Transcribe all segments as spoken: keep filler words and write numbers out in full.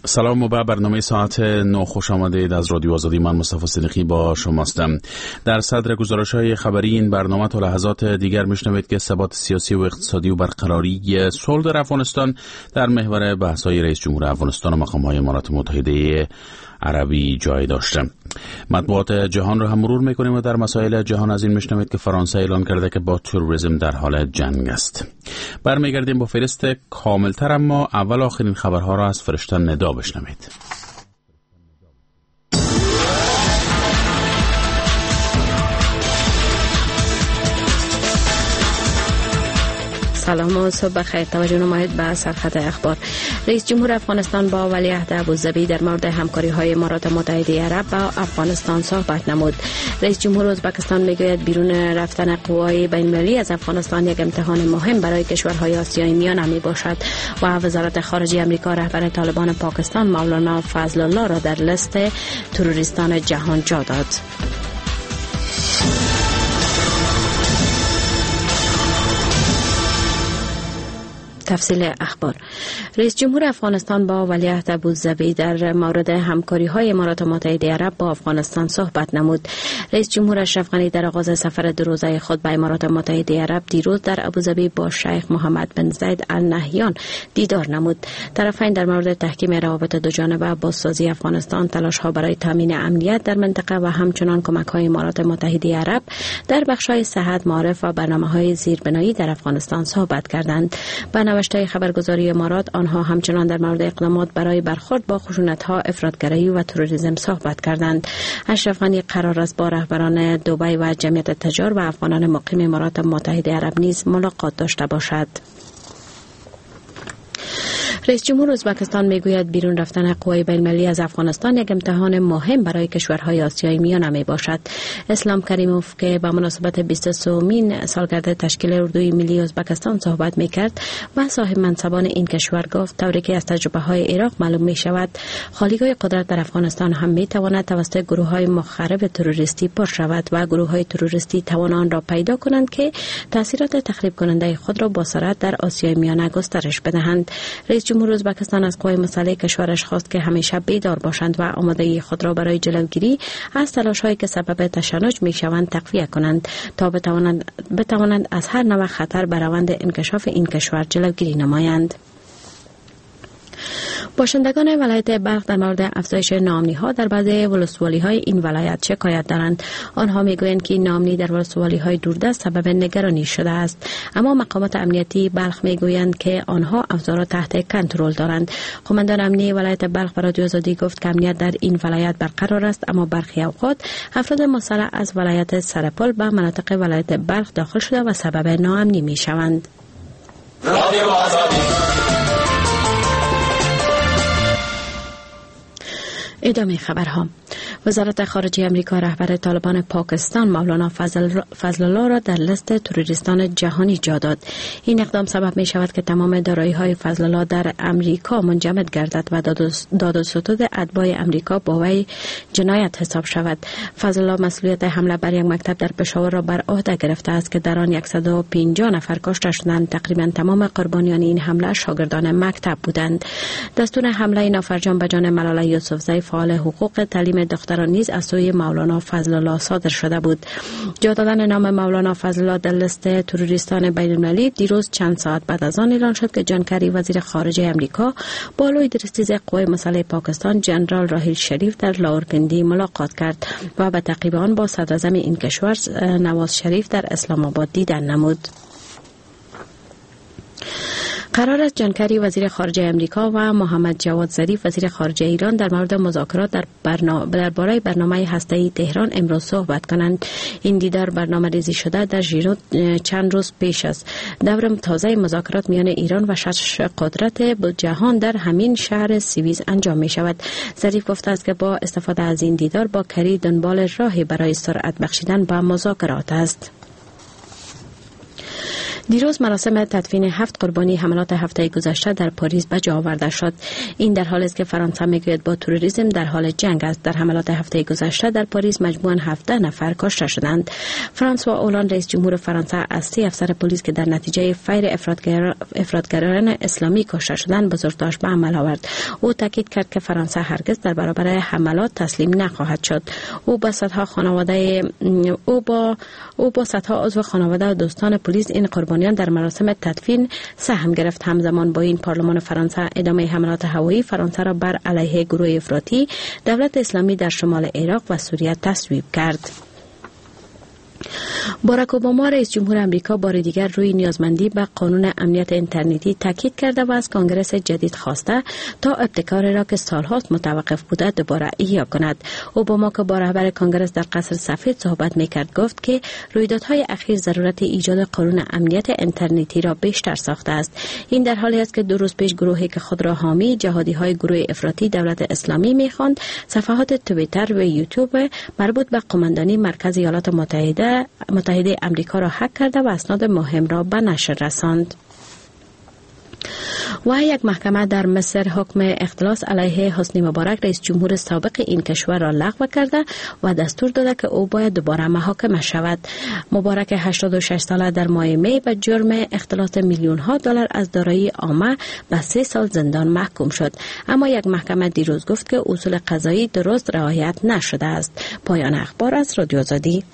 سلام و به برنامه ساعت نه خوش آمدید از رادیو آزادی. من مصطفی صدیقی با شماستم. در صدر گزارش‌های خبری این برنامه تا لحظات دیگر میشنوید که ثبات سیاسی و اقتصادی و برقراری صلح در افغانستان در محور بحث‌های رئیس جمهور افغانستان و مقام‌های امارات متحده عربی جای داشته. مطبوعات جهان رو هم مرور میکنیم و در مسائل جهان از این میشنوید که فرانسه اعلان کرده که با تروریسم در حال جنگ است. برمیگردیم با فهرست کاملتر، اما اول آخرین خبرها را از فرشته ندا بشنوید. سلام و صبح بخیر. توجه نمایید به سرخط اخبار. رئیس جمهور افغانستان با ولیعهد ابوظبی در مورد همکاری های امارات متحده عرب با افغانستان صحبت نمود. رئیس جمهور ازبکستان میگوید بیرون رفتن قوای بین المللی از افغانستان یک امتحان مهم برای کشورهای آسیای میانه می باشد و وزارت خارجه آمریکا رهبر طالبان پاکستان مولانا فضل الله را در لیست تروریستان جهان جا داد. تفصیل اخبار. رئیس جمهور افغانستان با ولیعهد ابوظبی در مورد همکاری های امارات متحده عرب با افغانستان صحبت نمود. رئیس جمهور اشرف غنی در آغاز سفر دو روزه خود به امارات متحده عرب دیروز در ابوظبی با شیخ محمد بن زاید ال نهیان دیدار نمود. طرفین در مورد تحکیم روابط دو جانبه، بازسازی افغانستان، تلاش ها برای تامین امنیت در منطقه و همچنان کمک های امارات متحده عرب در بخش‌های صحت، معارف و برنامه‌های زیربنایی در افغانستان صحبت کردند. نوشته خبرگزاری امارات، آنها همچنان در مورد اقدامات برای برخورد با خشونت‌ها، افراطگرایی و تروریسم صحبت کردند. اشرف غنی قرار است با رهبران دبی و جمعیت تجار و افغانان مقیم امارات متحده عرب نیز ملاقات داشته باشد. رئیس جمهور ازبکستان میگوید بیرون رفتن قوای بین المللی از افغانستان یک امتحان مهم برای کشورهای آسیای میانه می باشد. اسلام کریموف که به مناسبت بیست و سومین سالگرد تشکیل اردوی ملی ازبکستان صحبت میکرد و صاحب منصبان این کشور گفت طوری که از تجربه های عراق معلوم می شود خالیگاه قدرت در افغانستان هم می تواند توسط گروه های مخرب تروریستی پر شود و گروه های تروریستی توان آن را پیدا کنند که تاثیرات تخریب کننده خود را با سرعت در آسیای میانه گسترش بدهند. رئیس جمهور ازبکستان از قوای مسلح کشورش خواست که همیشه بیدار باشند و آمادگی خود را برای جلوگیری از تلاش‌هایی که سبب تشنج می‌شوند تقویت کنند تا بتوانند بتوانند از هر نوع خطر بر روند انکشاف این کشور جلوگیری نمایند. باشندگان ولایت بلخ در مورد افزایش ناامنی‌ها در بعضی ولسوالی‌های این ولایت شکایت دارند. آنها می‌گویند که ناامنی در ولسوالی‌های دوردست سبب نگرانی شده است، اما مقامات امنیتی بلخ می‌گویند که آنها اوضاع را تحت کنترل دارند. قماندان امنیتی ولایت بلخ به رادیو آزادی گفت که امنیت در این ولایت برقرار است، اما برخی اوقات افراد مسلح از ولایت سرپل به مناطق ولایت بلخ داخل شده و سبب ناامنی می‌شوند. رادیو آزادی. ادامه خبرها. وزارت خارجه آمریکا رهبر طالبان پاکستان مولانا فضل, فضل الله را در لیست تروریستان جهانی جا داد. این اقدام سبب می شود که تمام دارایی‌های فضل الله در امریکا منجمد گردد و داد و ستد اتباع امریکا با وی جنایت حساب شود. فضل الله مسئولیت حمله بر یک مکتب در پشاور را بر عهده گرفته است که در آن صد و پنجاه نفر کشته شدند. تقریبا تمام قربانیان این حمله شاگردان مکتب بودند. دستور حمله نافرجام به جان ملاله یوسفزئی فعال حقوق تعلیم دختران نیز از سوی مولانا فضل الله صادر شده بود. جا دادن نام مولانا فضل الله در لیست تروریستان بین المللی دیروز چند ساعت بعد از آن اعلان شد که جان کری وزیر خارجه آمریکا با لوی درستیز قوای مسلح پاکستان جنرال راحیل شریف در لاورپندی ملاقات کرد و به تعقیب آن با صدر اعظم این کشور نواز شریف در اسلام آباد دیدن نمود. قرار است جان کری وزیر خارجه امریکا و محمد جواد ظریف وزیر خارجه ایران در مورد مذاکرات در برنامه درباره برنامه هسته‌ای تهران امروز صحبت کنند. این دیدار برنامه ریزی شده در ژیرو چند روز پیش است. دور تازه مذاکرات میان ایران و شش قدرت جهان در همین شهر سوئیس انجام می شود. ظریف گفته است که با استفاده از این دیدار با کری دنبال راهی برای سرعت بخشیدن به مذاکرات است. دیروز مراسم تدفین هفت قربانی حملات هفته گذشته در پاریس به جا آورده شد. این در حالی است که فرانسه میگوید با تروریسم در حال جنگ است. در حملات هفته گذشته در پاریس مجموعاً هفده نفر کشته شدند. فرانسوا اولاند رئیس جمهور فرانسه از سه افسر پلیس که در نتیجه فیر افراطگر... افراطگران اسلامی کشته شدند بزرگداشت به عمل آورد. او تاکید کرد که فرانسه هرگز در برابر حملات تسلیم نخواهد شد. او با صدها خانواده او با او با صدها عضو خانواده و دوستان پلیس این قربانیان در مراسم تدفین سهم گرفت. همزمان با این پارلمان فرانسه ادامه حملات هوایی فرانسه را بر علیه گروه افراطی دولت اسلامی در شمال عراق و سوریه تصویب کرد. باراک اوباما رئیس جمهور امریکا بار دیگر روی نیازمندی به قانون امنیت اینترنتی تاکید کرده و از کنگره جدید خواسته تا ابتکاری را که سالهاست متوقف بوده دوباره احیا کند. اوباما که با رهبر کنگره در قصر سفید صحبت میکرد گفت که رویدادهای اخیر ضرورت ایجاد قانون امنیت اینترنتی را بیشتر ساخته است. این در حالی است که دو روز پیش گروهی که خود را حامی جهادی های گروه افراطی دولت اسلامی میخواند صفحات توییتر و یوتیوب مربوط به قماندانی مرکز ایالات متحده متحده امریکا را هک کرده و اسناد مهم را به نشر رساند. و یک محکمه در مصر حکم اختلاس علیه حسنی مبارک رئیس جمهور سابق این کشور را لغو کرده و دستور داده که او باید دوباره محاکمه شود. مبارک هشتاد و شش ساله در ماه می به جرم اختلاس میلیون ها دلار از دارایی عامه به سه سال زندان محکوم شد. اما یک محکمه دیروز گفت که اصول قضایی درست رعایت نشده است. پایان اخبار از رادیو آزادی.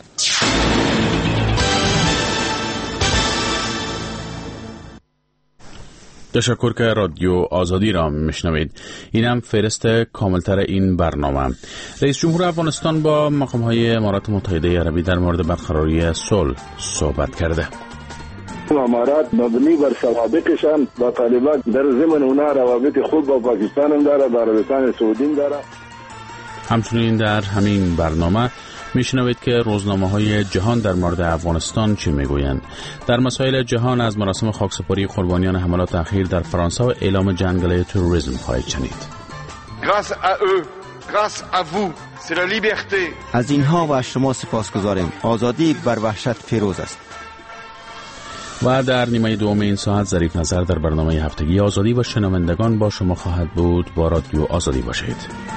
تشکر که رادیو آزادی را میشنوید. این هم فهرست کاملتر این برنامه. رئیس جمهور افغانستان با مقام‌های امارات متحده عربی در مورد برقراری صلح صحبت کرده. امارات مبنی بر سوابقشان با طالبان در ضمن اونا روابط خوب با پاکستان هم داره، با عربستان سعودی هم داره. همچنین در همین برنامه میشنوید که روزنامه‌های جهان در مورد افغانستان چی میگویند. در مسائل جهان از مراسم خاکسپاری قربانیان حملات اخیر در فرانسه و اعلام جنگ علیه تروریسم خواهید شنید. Grâce à eux, grâce à vous, c'est la liberté. از اینها و از شما سپاسگزاریم. آزادی بر وحشت فیروز است. و در نیمه دوم این ساعت ظریف نظر در برنامه هفتگی آزادی و شنوندگان با شما خواهد بود. با رادیو آزادی باشید.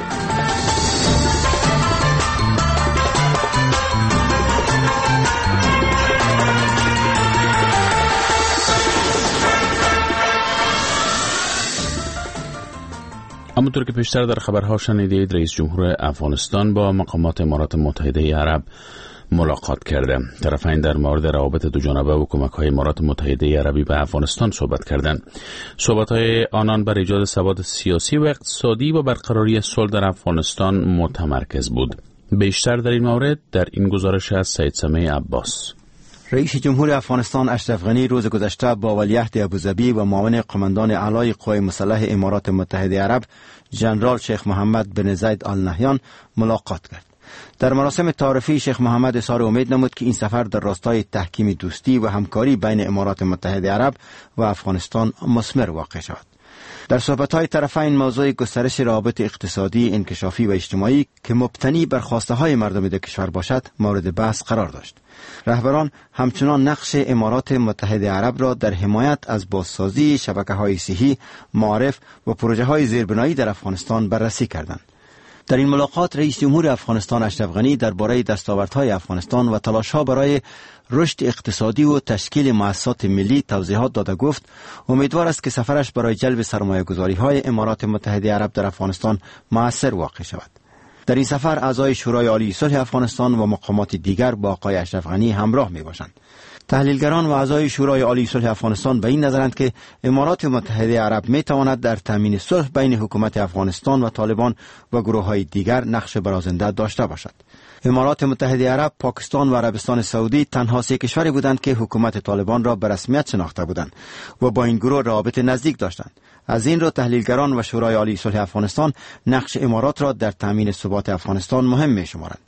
همونطور که پیشتر در خبرها شنیدید، رئیس جمهور افغانستان با مقامات امارات متحده عرب ملاقات کرده. طرفین در مورد روابط دوجانبه و کمک‌های امارات متحده عربی به افغانستان صحبت کردند. صحبت‌های آنان بر ایجاد ثبات سیاسی و اقتصادی و برقراری صلح در افغانستان متمرکز بود. بیشتر در این مورد در این گزارش از سید سمیع عباس. رئیس جمهور افغانستان اشرف غنی روز گذشته با ولیعهد ابوظبی و معاون قماندان اعلای قوای مسلح امارات متحده عرب ژنرال شیخ محمد بن زاید آل نهیان ملاقات کرد. در مراسم تعارفی شیخ محمد اظهار امید نمود که این سفر در راستای تحکیم دوستی و همکاری بین امارات متحده عرب و افغانستان مثمر واقع شود. در صحبت‌های طرفین موضوع گسترش روابط اقتصادی، انکشافی و اجتماعی که مبتنی بر خواسته‌های مردم دو کشور باشد مورد بحث قرار داشت. رهبران همچنان نقش امارات متحده عرب را در حمایت از بازسازی شبکه‌های صحی، معارف و پروژه‌های زیربنایی در افغانستان بررسی کردند. در این ملاقات رئیس جمهور افغانستان اشرف غنی درباره دستاوردهای افغانستان و تلاش‌ها برای رشد اقتصادی و تشکیل مؤسسات ملی توضیحات داده گفت امیدوار است که سفرش برای جلب سرمایه‌گذاری‌های امارات متحده عرب در افغانستان مؤثر واقع شود. در این سفر اعضای شورای عالی صلح افغانستان و مقامات دیگر با آقای اشرف غنی همراه می‌باشند. تحلیلگران و اعضای شورای عالی صلح افغانستان به این نظرند که امارات متحده عرب می‌تواند در تامین صلح بین حکومت افغانستان و طالبان و گروه‌های دیگر نقش برازنده داشته باشد. امارات متحده عرب، پاکستان و عربستان سعودی تنها سه کشوری بودند که حکومت طالبان را به رسمیت شناخته بودند و با این گروه روابط نزدیک داشتند. از این رو تحلیلگران و شورای عالی صلح افغانستان نقش امارات را در تامین ثبات افغانستان مهم می‌شمارند.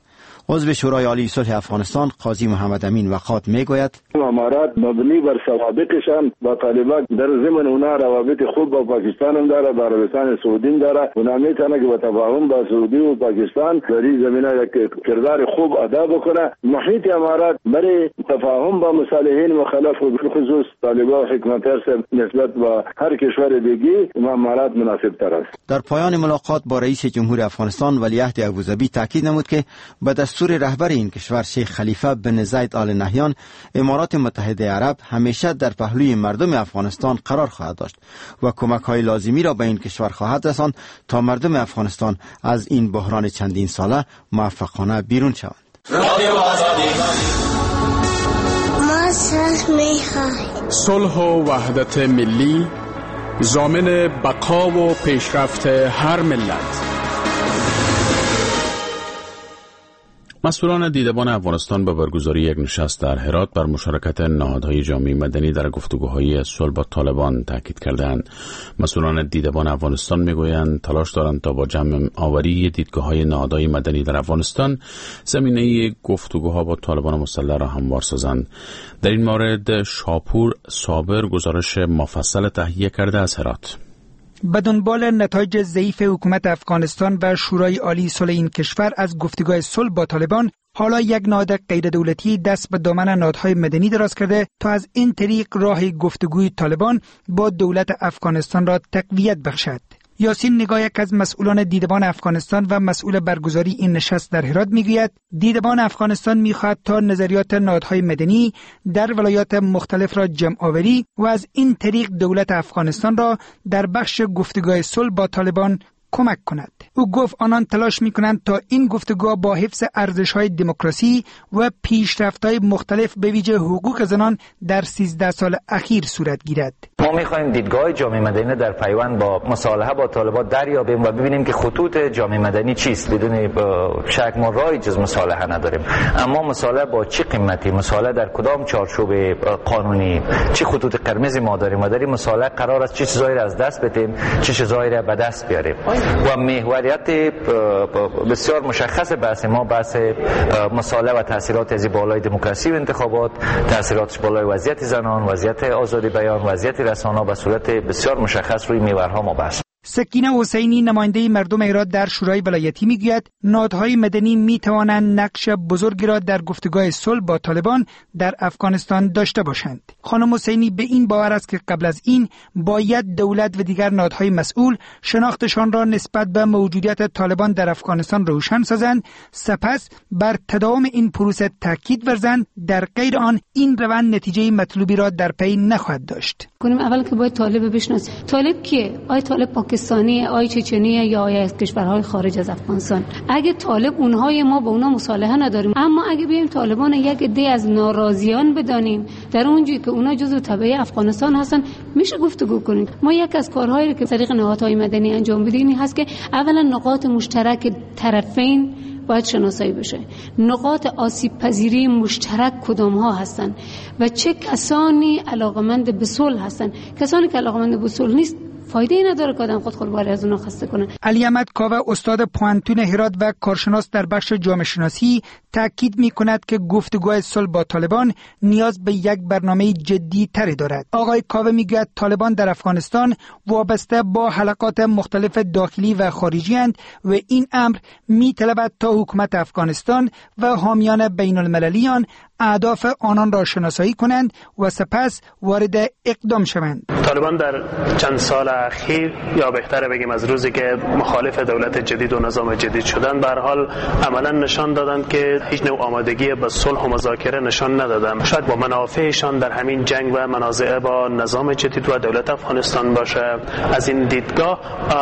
عضو شورای عالی صلح افغانستان قاضی محمد امین وقات میگوید امارات مبنی بر سوابقشان با طالبان در ضمن اونا روابط خوب با پاکستان هم داره، با عربستان سعودی هم داره. اونا میتونه که با تفاهم با سعودی و پاکستان در این زمینه یک کردار خوب ادا بکنه. محیط امارات برای تفاهم با مصالحین مخالف و بالخصوص طالبان و حکمت نسبت با هر کشور دیگه امارات مناسب تر است. در پایان ملاقات با رئیس جمهور افغانستان ولیعهد ابوظبی تاکید نمود که به دستور رهبر این کشور شیخ خلیفه بن زاید آل نهیان امارات متحده عرب همیشه در پهلوی مردم افغانستان قرار خواهد داشت و کمک‌های لازمی را به این کشور خواهد رساند تا مردم افغانستان از این بحران چندین ساله موفقانه بیرون شوند. صلح و وحدت ملی ضامن بقا و پیشرفت هر ملت. مسئولان دیدبان افغانستان به برگزاری یک نشست در هرات بر مشارکت نهادهای جامعه مدنی در گفتگوهای صلح با طالبان تاکید کردند. مسئولان دیدبان افغانستان میگویند تلاش دارند تا با جمع آوری دیدگاه‌های نهادهای مدنی در افغانستان زمینه گفتگوها با طالبان مسلح را هموار سازند. در این مورد شاپور صابر گزارش مفصل تهیه کرده از هرات. به دنبال نتایج ضعیف حکومت افغانستان و شورای عالی صلح این کشور از گفتگوهای صلح با طالبان، حالا یک نهاد غیر دولتی دست به دامن نهادهای مدنی دراز کرده تا از این طریق راه گفتگوی طالبان با دولت افغانستان را تقویت بخشد. یاسین نگاه، یک از مسئولان دیدبان افغانستان و مسئول برگزاری این نشست در هرات، میگوید دیدبان افغانستان میخواهد تا نظریات نهادهای مدنی در ولایات مختلف را جمع آوری و از این طریق دولت افغانستان را در بخش گفتگوهای صلح با طالبان کمک کند. او گفت آنان تلاش میکنند تا این گفتگوها با حفظ ارزش‌های دموکراسی و پیشرفت‌های مختلف به ویژه حقوق زنان در سیزده سال اخیر صورت گیرد. ما می‌خوایم دیدگاه جامعه مدنی در پیوند با مصالحه با طالبان دریابیم و ببینیم که خطوط جامعه مدنی چیست. بدون شک ما راهی جز مصالحه نداریم، اما مصالحه با چه قیمتی، مصالحه در کدام چارچوب قانونی، چه خطوط قرمزی ما داریم و در این مصالحه قرار است چه چیزایی را از دست بدیم، چه چیزایی را به دست بیاریم. و محوریت بسیار مشخص بحث ما بحث مصالحه و تاثیرات از بالای دموکراسی و انتخابات، تاثیراتش بالای وضعیت زنان، وضعیت آزادی بیان، وضعیت رسانه‌ها به صورت بسیار مشخص روی محورها ما بحث. سکینه حسینی، نماینده مردم هرات در شورای ولایتی، میگوید نهادهای مدنی می توانند نقش بزرگی را در گفتگوهای صلح با طالبان در افغانستان داشته باشند. خانم حسینی به این باور است که قبل از این باید دولت و دیگر نهادهای مسئول شناختشان را نسبت به موجودیت طالبان در افغانستان روشن سازند، سپس بر تداوم این پروسه تاکید ورزند، در غیر آن این روند نتیجه مطلوبی را در پی نخواهد داشت. کنیم اول که باید طالب بشناسیم. طالب کیه؟ آیا طالب پاکستانی، آیا چچنی یا آیا از کشورهای خارج از افغانستان؟ اگه طالب اونهای ما با اونا مصالحه نداریم، اما اگه بیایم طالبان یک عده از ناراضیان بدانیم در اونجایی که اونا جزو تبعه افغانستان هستن، میشه گفتگو کنیم. ما یک از کارهایی که طریق نهادهای مدنی انجام بدیم این هست که اولا نقاط مشترک طرفین باید شناسایی بشه. نقاط آسیب پذیری مشترک کدام ها هستن و چه کسانی علاقمند به صلح هستن. کسانی که علاقمند به صلح نیست فایده ای نداره که آدم خود خودباری از اونها خسته کنه. علی احمد کاوه، استاد پوانتون هرات و کارشناس در بخش جامعه شناسی، تاکید می‌کند که گفتگوهای صلح با طالبان نیاز به یک برنامه جدی تری دارد. آقای کاوه میگوید طالبان در افغانستان وابسته با حلقات مختلف داخلی و خارجی اند و این امر می‌طلبد تا حکومت افغانستان و حامیان بین المللی آن اهداف آنان را شناسایی کنند و سپس وارد اقدام شوند. طالبان در چند سال اخیر، یا بهتره بگیم از روزی که مخالف دولت جدید و نظام جدید شدن، به هر حال عملا نشان دادند که هیچ نوع آمادگی به صلح و مذاکره نشان ندادند. شاید با منافعشان در همین جنگ و منازعه با نظام جدید و دولت افغانستان باشه. از این دیدگاه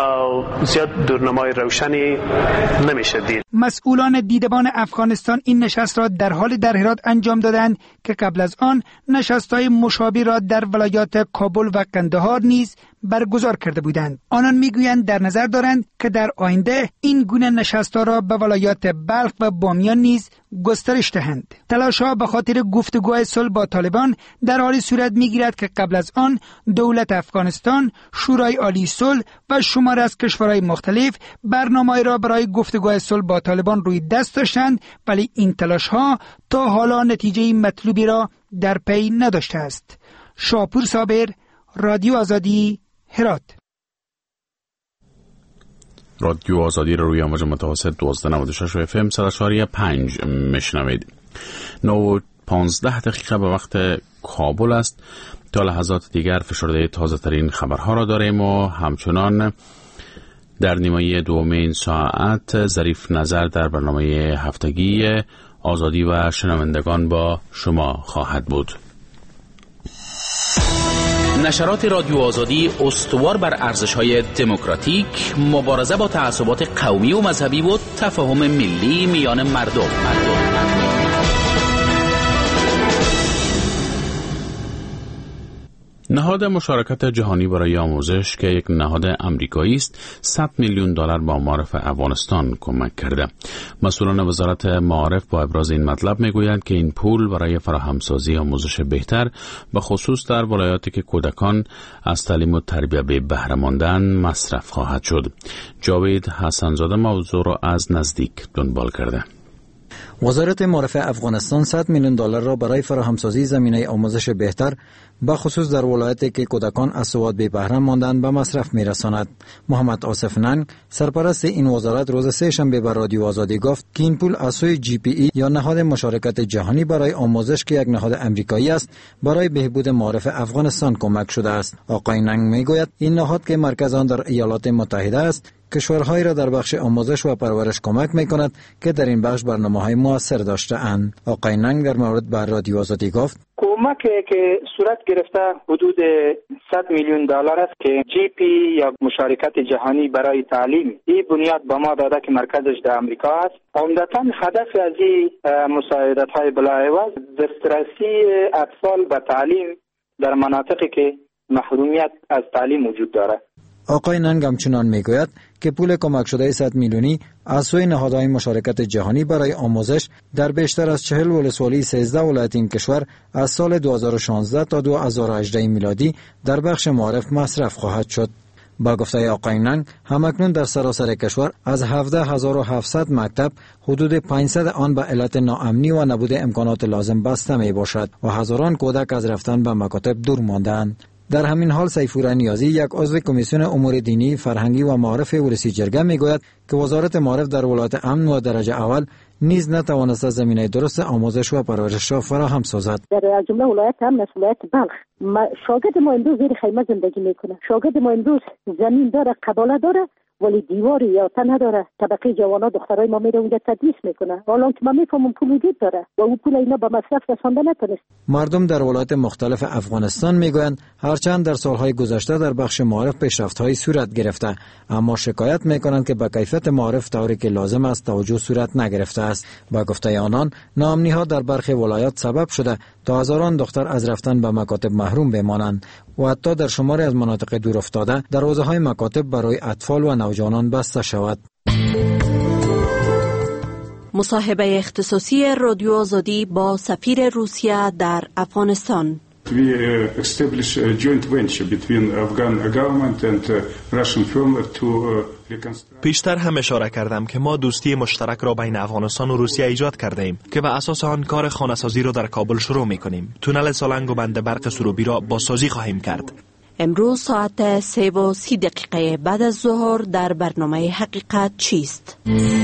زیاد دورنمای روشنی نمیشه دید. مسئولان دیدبان افغانستان این نشست را در حال در هرات انجام دادند که قبل از آن نشست‌های مشابه را در ولایات کابل و قندهار نیز برگزار کرده بودند. آنان میگویند در نظر دارند که در آینده این گونه نشست‌ها را به ولایات بلخ و بامیان نیز گسترش دهند. تلاش‌ها به خاطر گفتگوهای صلح با طالبان در حالی صورت می‌گیرد که قبل از آن دولت افغانستان، شورای عالی صلح و شماری از کشورهای مختلف برنامه‌ای را برای گفتگوهای صلح با طالبان روی دست داشتند، ولی این تلاش‌ها تا حالا نتیجه مطلوبی را در پی نداشته است. شاپور صابر، رادیو آزادی، هرات. رادیو آزادی رو روی امواج متوسط دوازده نود و شش و اف ام صد و چهار و پنج میشنوید. نه و پانزده دقیقه به وقت کابل است. تا لحظات دیگر فشرده تازه ترین خبرها را داریم و همچنان در نیمه دوم این ساعت ظریف نظر در برنامه هفتگی آزادی و شنوندگان با شما خواهد بود. نشرات رادیو آزادی استوار بر ارزش‌های دموکراتیک، مبارزه با تعصبات قومی و مذهبی و تفاهم ملی میان مردم. مردم. نهاد مشارکت جهانی برای آموزش که یک نهاد آمریکایی است، صد میلیون دلار با معارف افغانستان کمک کرده. مسئولان وزارت معارف با ابراز این مطلب میگویند که این پول برای فراهمسازی آموزش بهتر به خصوص در ولایاتی که کودکان از تعلیم و تربیت به بهره ماندن مصرف خواهد شد. جاوید حسن‌زاده موضوع را از نزدیک دنبال کرده. وزارت معارف افغانستان صد میلیون دلار را برای فراهمسازی زمینه آموزش بهتر به خصوص در ولایتی که کودکان از سواد بی بهره ماندند به مصرف میرساند. محمد آصف ننگ، سرپرست این وزارت، روز سه شنبه به رادیو آزادی گفت که این پول از سوی جی پی ای یا نهاد مشارکت جهانی برای آموزش که یک نهاد آمریکایی است برای بهبود معارف افغانستان کمک شده است. آقای ننگ میگوید این نهاد که مرکز آن در ایالات متحده است، کشورهایی را در بخش آموزش و پرورش کمک می‌کند که در این بخش برنامه‌های موثر داشته‌اند. آقای ننگ در مورد بر رادیو آزادی گفت کمکی که صورت گرفته حدود صد میلیون دلار است که جی پی یا مشارکت جهانی برای تعلیم این بنیاد به ما داده که مرکزش در امریکا است. عمدتاً هدف از این مساعدت‌های بلاعوض دسترسی اطفال به تعلیم در مناطقی که محرومیت از تعلیم وجود دارد. آقای ننگ همچنان میگوید که پول کمک شده صد میلیونی از سوی نهادهای مشارکت جهانی برای آموزش در بیشتر از چهل ولسوالی سیزده ولایت این کشور از سال دو هزار و شانزده تا دو هزار و هجده میلادی در بخش معارف مصرف خواهد شد. با گفته آقای ننگ، همکنون در سراسر کشور از هفده هزار و هفتصد مکتب حدود پانصد آن به علت ناامنی و نبود امکانات لازم بسته می باشد و هزاران کودک از رفتن به مکاتب دور مانده‌اند. در همین حال سیفور نیازی، یک عضو کمیسیون امور دینی، فرهنگی و معارف ولسی جرگه میگوید که وزارت معارف در ولایت امن و درجه اول نیز نتوانسته زمینه درست آموزش و پرورش را فراهم سازد. در جمله ولایت امن، ولایت بلخ، شاگرد ما امروز زیر خیمه زندگی میکنه. شاگرد ما امروز زمین داره، قباله داره، ولی دیواری یا تا نداره. طبقه جوانا دخترای ما میره اونجا تدریس میکنه. حالا که من میفهمم پول وجود داره و اون پول اینا به مصرف رسانده نتونست. مردم در ولایت مختلف افغانستان میگویند هرچند در سالهای گذشته در بخش معارف پیشرفت‌های صورت گرفته، اما شکایت میکنند که به کیفیت معارف طوری که لازم است توجه صورت نگرفته است. با گفته آنان، ناامنی‌ها در برخی ولایات سبب شده تا هزاران دختر از رفتن به مکاتب محروم بمانند و حتی در شماری از مناطق دورافتاده دروازه‌های مکاتب برای اطفال و نوجوانان بسته شود. مصاحبه اختصاصی رادیو آزادی با سفیر روسیه در افغانستان. We established a joint venture between Afghan government and Russian firm to پیشتر هم اشاره کردم که ما دوستی مشترک را بین افغانستان و روسیه ایجاد کرده ایم که بر اساس آن کار خانه‌سازی را در کابل شروع می‌کنیم. تونل سالنگ و بند برق سروبی را بازسازی خواهیم کرد. امروز ساعت سه و سی دقیقه بعد از ظهر در برنامه حقیقت چیست؟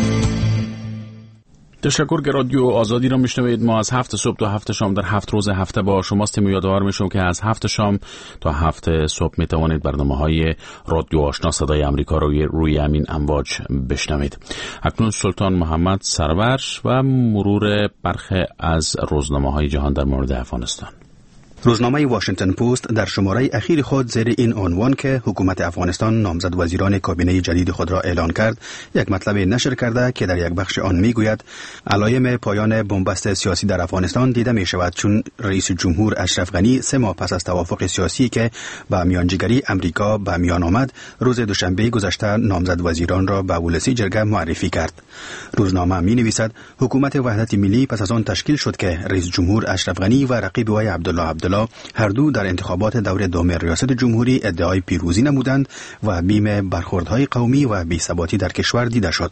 تشکر که رادیو آزادی را میشنوید. ما از هفت صبح تا هفت شام در هفت روز هفته با شماستیم و یادآور میشم که از هفت شام تا هفت صبح میتوانید برنامه‌های رادیو آشنا صدای آمریکا رو روی همین امواج بشنوید. اکنون سلطان محمد سرور و مرور برخی از روزنامه‌های جهان در مورد افغانستان. روزنامه واشنگتن پست در شماره اخیر خود زیر این عنوان که حکومت افغانستان نامزد وزیران کابینه جدید خود را اعلان کرد، یک مطلب نشر کرده که در یک بخش آن میگوید علایم پایان بنبست سیاسی در افغانستان دیده می شود، چون رئیس جمهور اشرف غنی سه ماه پس از توافق سیاسی که با میانجیگری امریکا به میان آمد، روز دوشنبه گذشته نامزد وزیران را به ولسی جرگه معرفی کرد. روزنامه می نویسد حکومت وحدت ملی پس از آن تشکیل شد که رئیس جمهور اشرف غنی و رقیب وی عبدالله عبدالله هر دو در انتخابات دور دوم ریاست جمهوری ادعای پیروزی نمودند و بیم برخوردهای قومی و بی‌ثباتی در کشور دیده شد.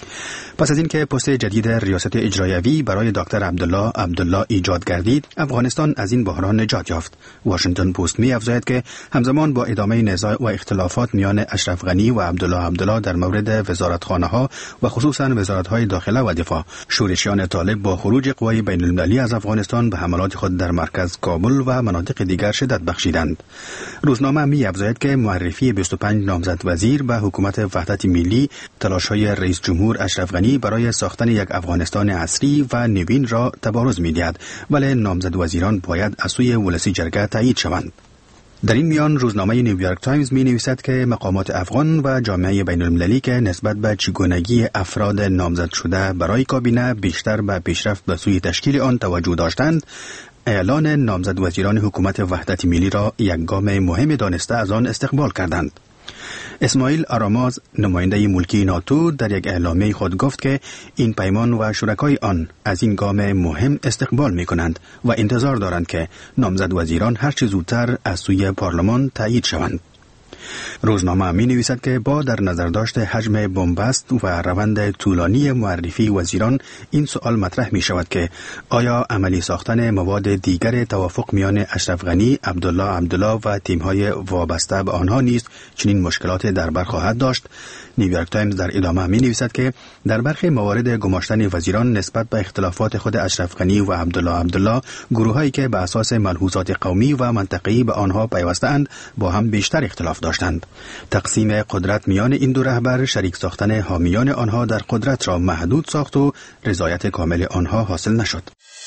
پس از اینکه پست جدید ریاست اجرایوی برای دکتر عبدالله عبدالله ایجاد گردید، افغانستان از این بحران نجات یافت. واشنگتن پست می افزاید که همزمان با ادامه نزاع و اختلافات میان اشرف غنی و عبدالله عبدالله در مورد وزارتخانه ها و خصوصا وزارت های داخله و دفاع، شورشیان طالب با خروج قوای بین المللی از افغانستان به حملات خود در مرکز کابل و مناطق دیگر شدت بخشیدند. روزنامه می افزاید که معرفی بیست و پنج نامزد وزیر به حکومت وحدت ملی تلاش های رئیس جمهور اشرف غنی برای ساختن یک افغانستان عصری و نوین را تبارز می‌دهد، ولی نامزد وزیران باید از سوی ولسی جرگه تایید شوند. در این میان روزنامه نیویورک تایمز می نویسد که مقامات افغان و جامعه بین المللی که نسبت به چگونگی افراد نامزد شده برای کابینه بیشتر به پیشرفت به سوی تشکیل آن توجه داشتند، اعلان نامزد وزیران حکومت وحدت ملی را یک گام مهم دانسته از آن استقبال کردند. اسماعیل آراماز، نماینده ملکی ناتو، در یک اعلامیه خود گفت که این پیمان و شرکای آن از این گام مهم استقبال می کنند و انتظار دارند که نامزد وزیران هر چه زودتر از سوی پارلمان تایید شوند. روزنامه می نویسد که با در نظر داشت حجم بنبست و روند طولانی معرفی وزیران، این سوال مطرح می شود که آیا عملی ساختن مواد دیگر توافق میان اشرف غنی، عبدالله عبدالله و تیم‌های وابسته به آنها نیز چنین مشکلات در بر خواهد داشت؟ نیویورک تایمز در ادامه می نویسد که در برخی موارد گماشتن وزیران نسبت به اختلافات خود اشرف غنی و عبدالله عبدالله، گروهایی که به اساس ملحوظات قومی و منطقه‌ای به آنها پیوسته‌اند با هم بیشتر اختلاف داشتند. تقسیم قدرت میان این دو رهبر شریک ساختن حامیان آنها در قدرت را محدود ساخت و رضایت کامل آنها حاصل نشد.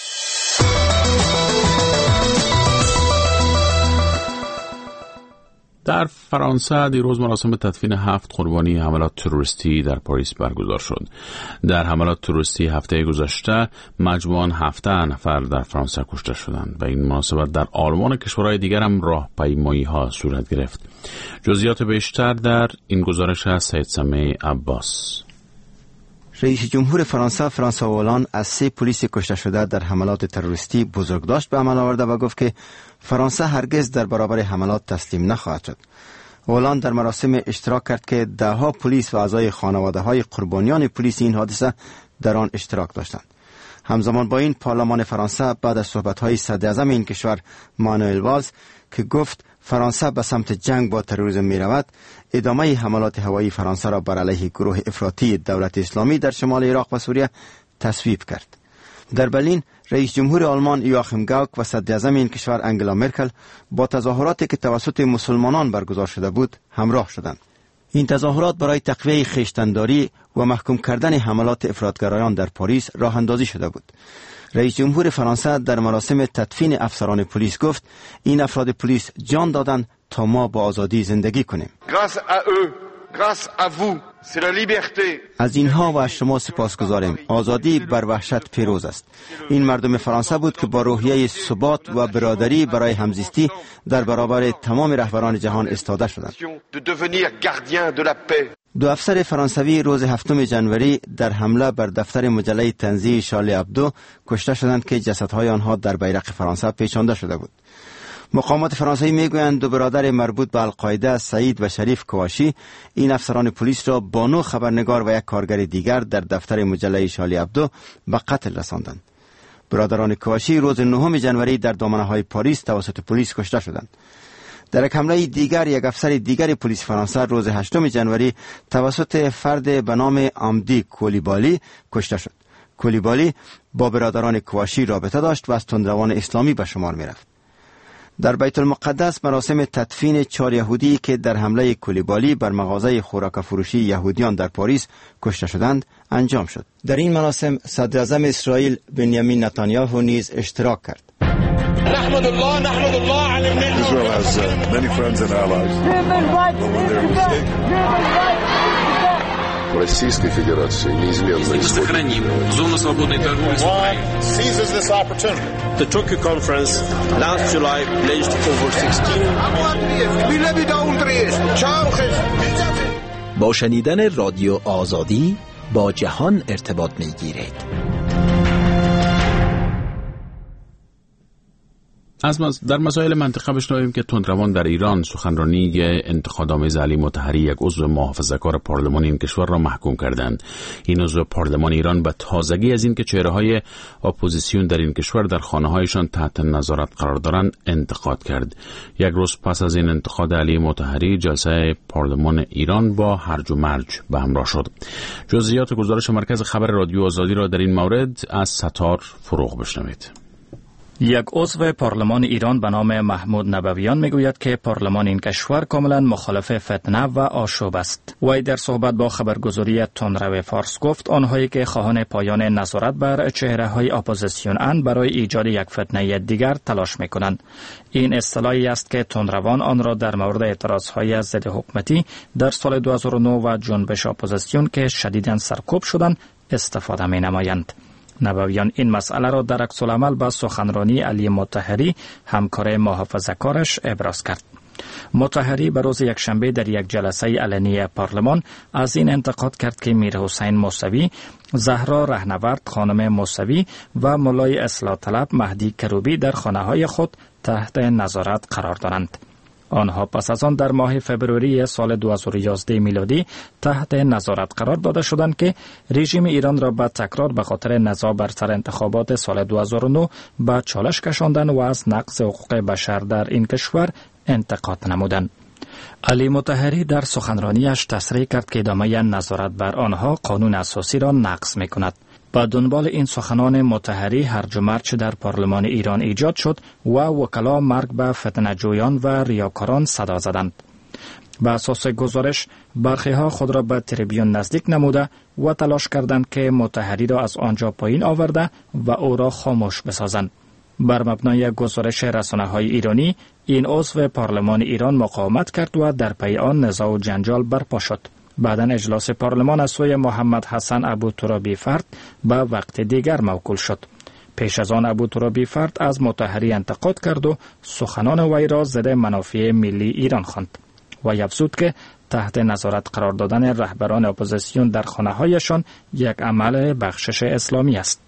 در فرانسه دیروز مراسم تدفین هفت قربانی حملات تروریستی در پاریس برگزار شد. در حملات تروریستی هفته گذشته مجموعاً هفده نفر در فرانسه کشته شدند و این مناسبت در آلمان و کشورهای دیگر هم راهپیمایی‌ها صورت گرفت. جزئیات بیشتر در این گزارش از سید سمیع عباس. رئیس جمهور فرانسه فرانسوا هولند از سه پلیس کشته شده در حملات تروریستی بزرگداشت به عمل آورده و گفت که فرانسه هرگز در برابر حملات تسلیم نخواهد شد. هولند در مراسم اشتراک کرد که دهها پلیس و اعضای خانواده های قربانیان پلیس این حادثه در آن اشتراک داشتند. همزمان با این پارلمان فرانسه بعد از صحبت‌های صدراعظم این کشور مانوئل والز که گفت فرانسه به سمت جنگ با تروریسم می رود، ادامه حملات هوایی فرانسه را بر علیه گروه افراطی دولت اسلامی در شمال عراق و سوریه تصویب کرد. در برلین رئیس جمهور آلمان یواخیم گاوک و صدراعظم این کشور انگلا مرکل با تظاهراتی که توسط مسلمانان برگزار شده بود همراه شدند. این تظاهرات برای تقویت خویشتن‌داری و محکوم کردن حملات افراطگرایان در پاریس راه اندازی شده بود. رئیس جمهور فرانسه در مراسم تدفین افسران پلیس گفت این افراد پلیس جان دادند تا ما با آزادی زندگی کنیم. از اینها و از شما سپاسگزاریم. آزادی بر وحشت پیروز است. این مردم فرانسه بود که با روحیه ثبات و برادری برای همزیستی در برابر تمام رهبران جهان ایستاده شدند. دو افسر فرانسوی روز هفتم ژانویه در حمله بر دفتر مجله تنزیه شارلی ابدو کشته شدند که جسدهای آنها در بیرق فرانسه پیچانده شده بود. مقامات فرانسوی میگویند دو برادر مربوط به القاعده سعید و شریف کواشی این افسران پلیس را با نو خبرنگار و یک کارگر دیگر در دفتر مجله شارلی ابدو به قتل رساندند. برادران کواشی روز نهم ژانویه در دامنه‌های پاریس توسط پلیس کشته شدند. در یک حمله دیگر یک افسر دیگر پلیس فرانسه روز هشتم ژانویه توسط فرد به نام آمدی کولیبالی کشته شد. کولیبالی با برادران کواشی رابطه داشت و از تندروان اسلامی به شمار می‌رفت. در بیت المقدس مراسم تدفین چهار یهودی که در حمله کولیبالی بر مغازه خوراک فروشی یهودیان در پاریس کشته شدند انجام شد. در این مراسم صدراعظم اسرائیل بنیامین نتانیاهو نیز اشتراک کرد. نحمد الله نحمد الله على النعمة. Israel has uh, many friends and allies. But when they're mistaken. Российской Федерации неизменно сохраним зону свободной торговли с Украиной. Seizes this opportunity. The Tokyo conference last July pledged over sixteen. با شنیدن رادیو آزادی با جهان ارتباط می‌گیرید. از در مسائل منطقه بشنویم که تندروان در ایران سخنرانی انتقادآمیز علی مطهری یک عضو محافظه‌کار پارلمان این کشور را محکوم کردند. این عضو پارلمان ایران به تازگی از این که چهره‌های اپوزیسیون در این کشور در خانه‌هایشان تحت نظارت قرار دارند انتقاد کرد. یک روز پس از این انتقاد علی مطهری جلسه پارلمان ایران با هرج و مرج به همراه شد. جزئیات گزارش مرکز خبر رادیو آزادی را در این مورد از ستار فروغ بشنوید. یک عضو پارلمان ایران به نام محمود نبویان میگوید که پارلمان این کشور کاملا مخالف فتنه و آشوب است. وی در صحبت با خبرگزاری تندرو فارس گفت آنهایی که خواهان پایان نظارت بر چهره‌های اپوزیسیون اند برای ایجاد یک فتنه دیگر تلاش میکنند. این اصطلاحی است که تندروان آن را در مورد اعتراضهای ضد حکومتی در سال دو هزار و نه و جنبش اپوزیسیون که شدیداً سرکوب شدند استفاده می نمایند. نبویان این مسئله را در عکس العمل با سخنرانی علی مطهری همکار محافظه‌کارش ابراز کرد. مطهری به روز یکشنبه در یک جلسه علنی پارلمان از این انتقاد کرد که میر حسین موسوی، زهرا رهنورد خانم موسوی و مولای اصلاح طلب مهدی کروبی در خانه‌های خود تحت نظارت قرار دارند. آنها پس از آن در ماه فبروری سال دو هزار و یازده میلادی تحت نظارت قرار داده شدند که رژیم ایران را به تکرار به خاطر نزاع بر سر انتخابات سال دو هزار و نه به چالش کشاندند و از نقض حقوق بشر در این کشور انتقاد نمودند. علی مطهری در سخنرانیش تصریح کرد که ادامه نظارت بر آنها قانون اساسی را نقض می‌کند. با دنبال این سخنان مطهری هرج و مرج در پارلمان ایران ایجاد شد و وکلا مرگ به فتنه‌جویان و ریاکاران صدا زدند. به اساس گزارش برخی ها خود را به تریبیون نزدیک نموده و تلاش کردند که مطهری را از آنجا پایین آورده و او را خاموش بسازند. بر مبنای گزارش رسانه‌های ایرانی این عضو پارلمان ایران مقاومت کرد و در پی آن نزاع و جنجال برپا شد. بعداً اجلاس پارلمان از سوی محمد حسن ابوترابی فرد به وقت دیگر موکول شد. پیش از آن ابوترابی فرد از مطهری انتقاد کرد و سخنان وی را ضد منافع ملی ایران خواند و افزود که تحت نظارت قرار دادن رهبران اپوزیسیون در خانه‌هایشان یک عمل بخشش اسلامی است.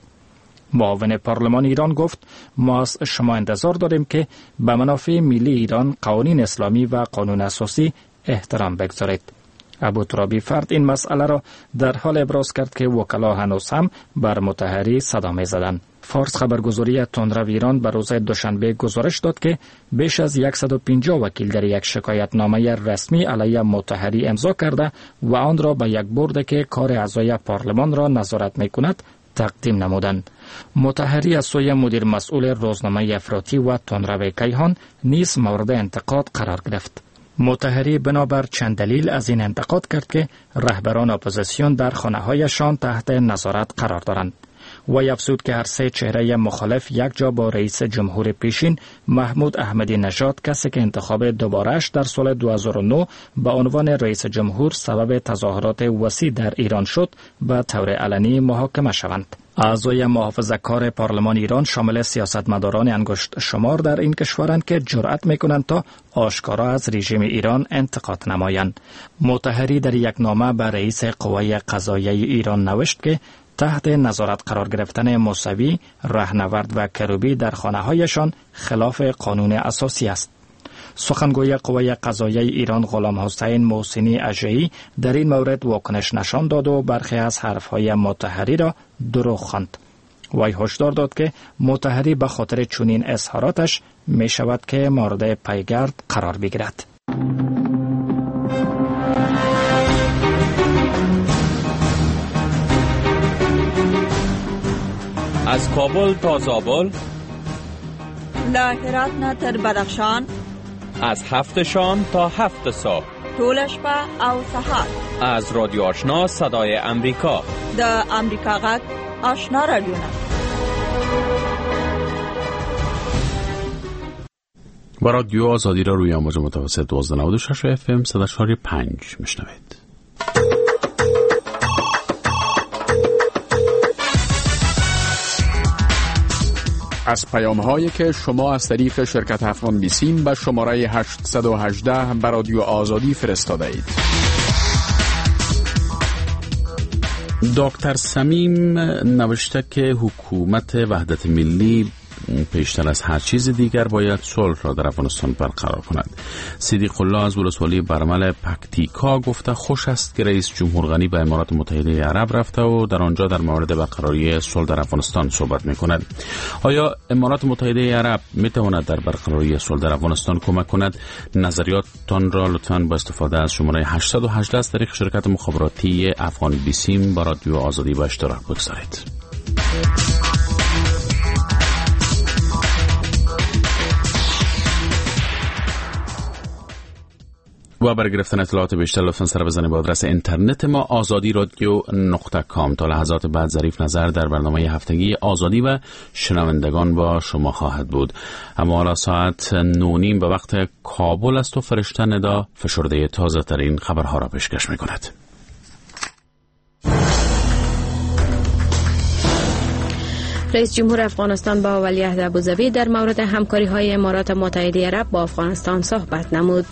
معاون پارلمان ایران گفت ما از شما انتظار داریم که به منافع ملی ایران قوانین اسلامی و قانون اساسی احترام بگذارید. ابوترابی فرد این مسئله را در حال ابراز کرد که وکلا هنوز هم بر مطهری صدا می‌زدند. فارس خبرگزاری تندرو ایران به روز دوشنبه گزارش داد که بیش از صد و پنجاه وکیل در یک شکایتنامه رسمی علیه مطهری امضا کرده و آن را به یک بورد که کار اعضای پارلمان را نظارت می‌کند تقدیم نمودند. مطهری از سوی مدیر مسئول روزنامه افراطی و تندرو کیهان نیز مورد انتقاد قرار گرفت. مطهری بنابر چند دلیل از این انتقاد کرد که رهبران اپوزیسیون در خانه‌هایشان تحت نظارت قرار دارند و افزود که هر سه چهره مخالف یک جا با رئیس جمهور پیشین محمود احمدی نژاد کسی که انتخاب دوباره‌اش در سال دو هزار و نه به عنوان رئیس جمهور سبب تظاهرات وسیع در ایران شد به طور علنی محاکمه شوند. اعضای محافظه‌کار پارلمان ایران شامل سیاستمداران انگشت شمار در این کشورند که جرأت می‌کنند تا آشکارا از رژیم ایران انتقاد نمایند. مطهری در یک نامه به رئیس قوه قضاییه ایران نوشت که تحت نظارت قرار گرفتن موسوی، رهنورد و کروبی در خانه‌هایشان خلاف قانون اساسی است. سخنگوی قوه قضاییه ایران غلام حسین محسنی اژه‌ای در این مورد واکنش نشان داد و برخی از حرف‌های مطهری را دروغ خواند. وی هشدار داد که مطهری به خاطر چنین اظهاراتش می شود که مورد پیگرد قرار بگیرد. از کابل تا زابل، له هرات نه تر بدخشان، از هفت شام تا هفت صبح، ټول شپه او سهار، از رادیو آشنا صدای امریکا، د امریکا غږ آشنا رادیو. با رادیو آزادی را روی امواج متوسط دوازده نود و شش اف ام صد و چهار و پنج میشنوید. از پیام هایی که شما از طریق شرکت افغان بیسیم به شماره هشتصد و هجده به رادیو آزادی فرستاده اید. دکتر سمیم نوشته که حکومت وحدت ملی پیشتر از هر چیز دیگر باید صلح را در افغانستان برقرار کند. صدیق الله از ولسوالی برمل پکتیکا گفته خوش است که رئیس جمهور غنی به امارات متحده عرب رفته و در آنجا در مورد برقراری صلح در افغانستان صحبت می کند. آیا امارات متحده عرب می تواند در برقراری صلح در افغانستان کمک کند؟ نظریاتتان را لطفاً با استفاده از شماره هشتصد و هجده از طریق شرکت مخابراتی افغان بیسیم با رادیو آزادی به اشتراک بگذارید. و برای گرفتن اطلاعات بیشتر لطفاً سر بزنید به آدرس اینترنت ما آزادی رادیو نقطه کام. تا لحظات بعد ظریف نظر در برنامه هفتگی آزادی و شنوندگان با شما خواهد بود. اما حالا ساعت نه و نیم به وقت کابل است و فرشته ندا فشرده تازه ترین خبرها را پیشکش می کند. رئیس جمهور افغانستان با ولیعهد ابوظبی در مورد همکاری های امارات متحده عرب با افغانستان صحبت نمود.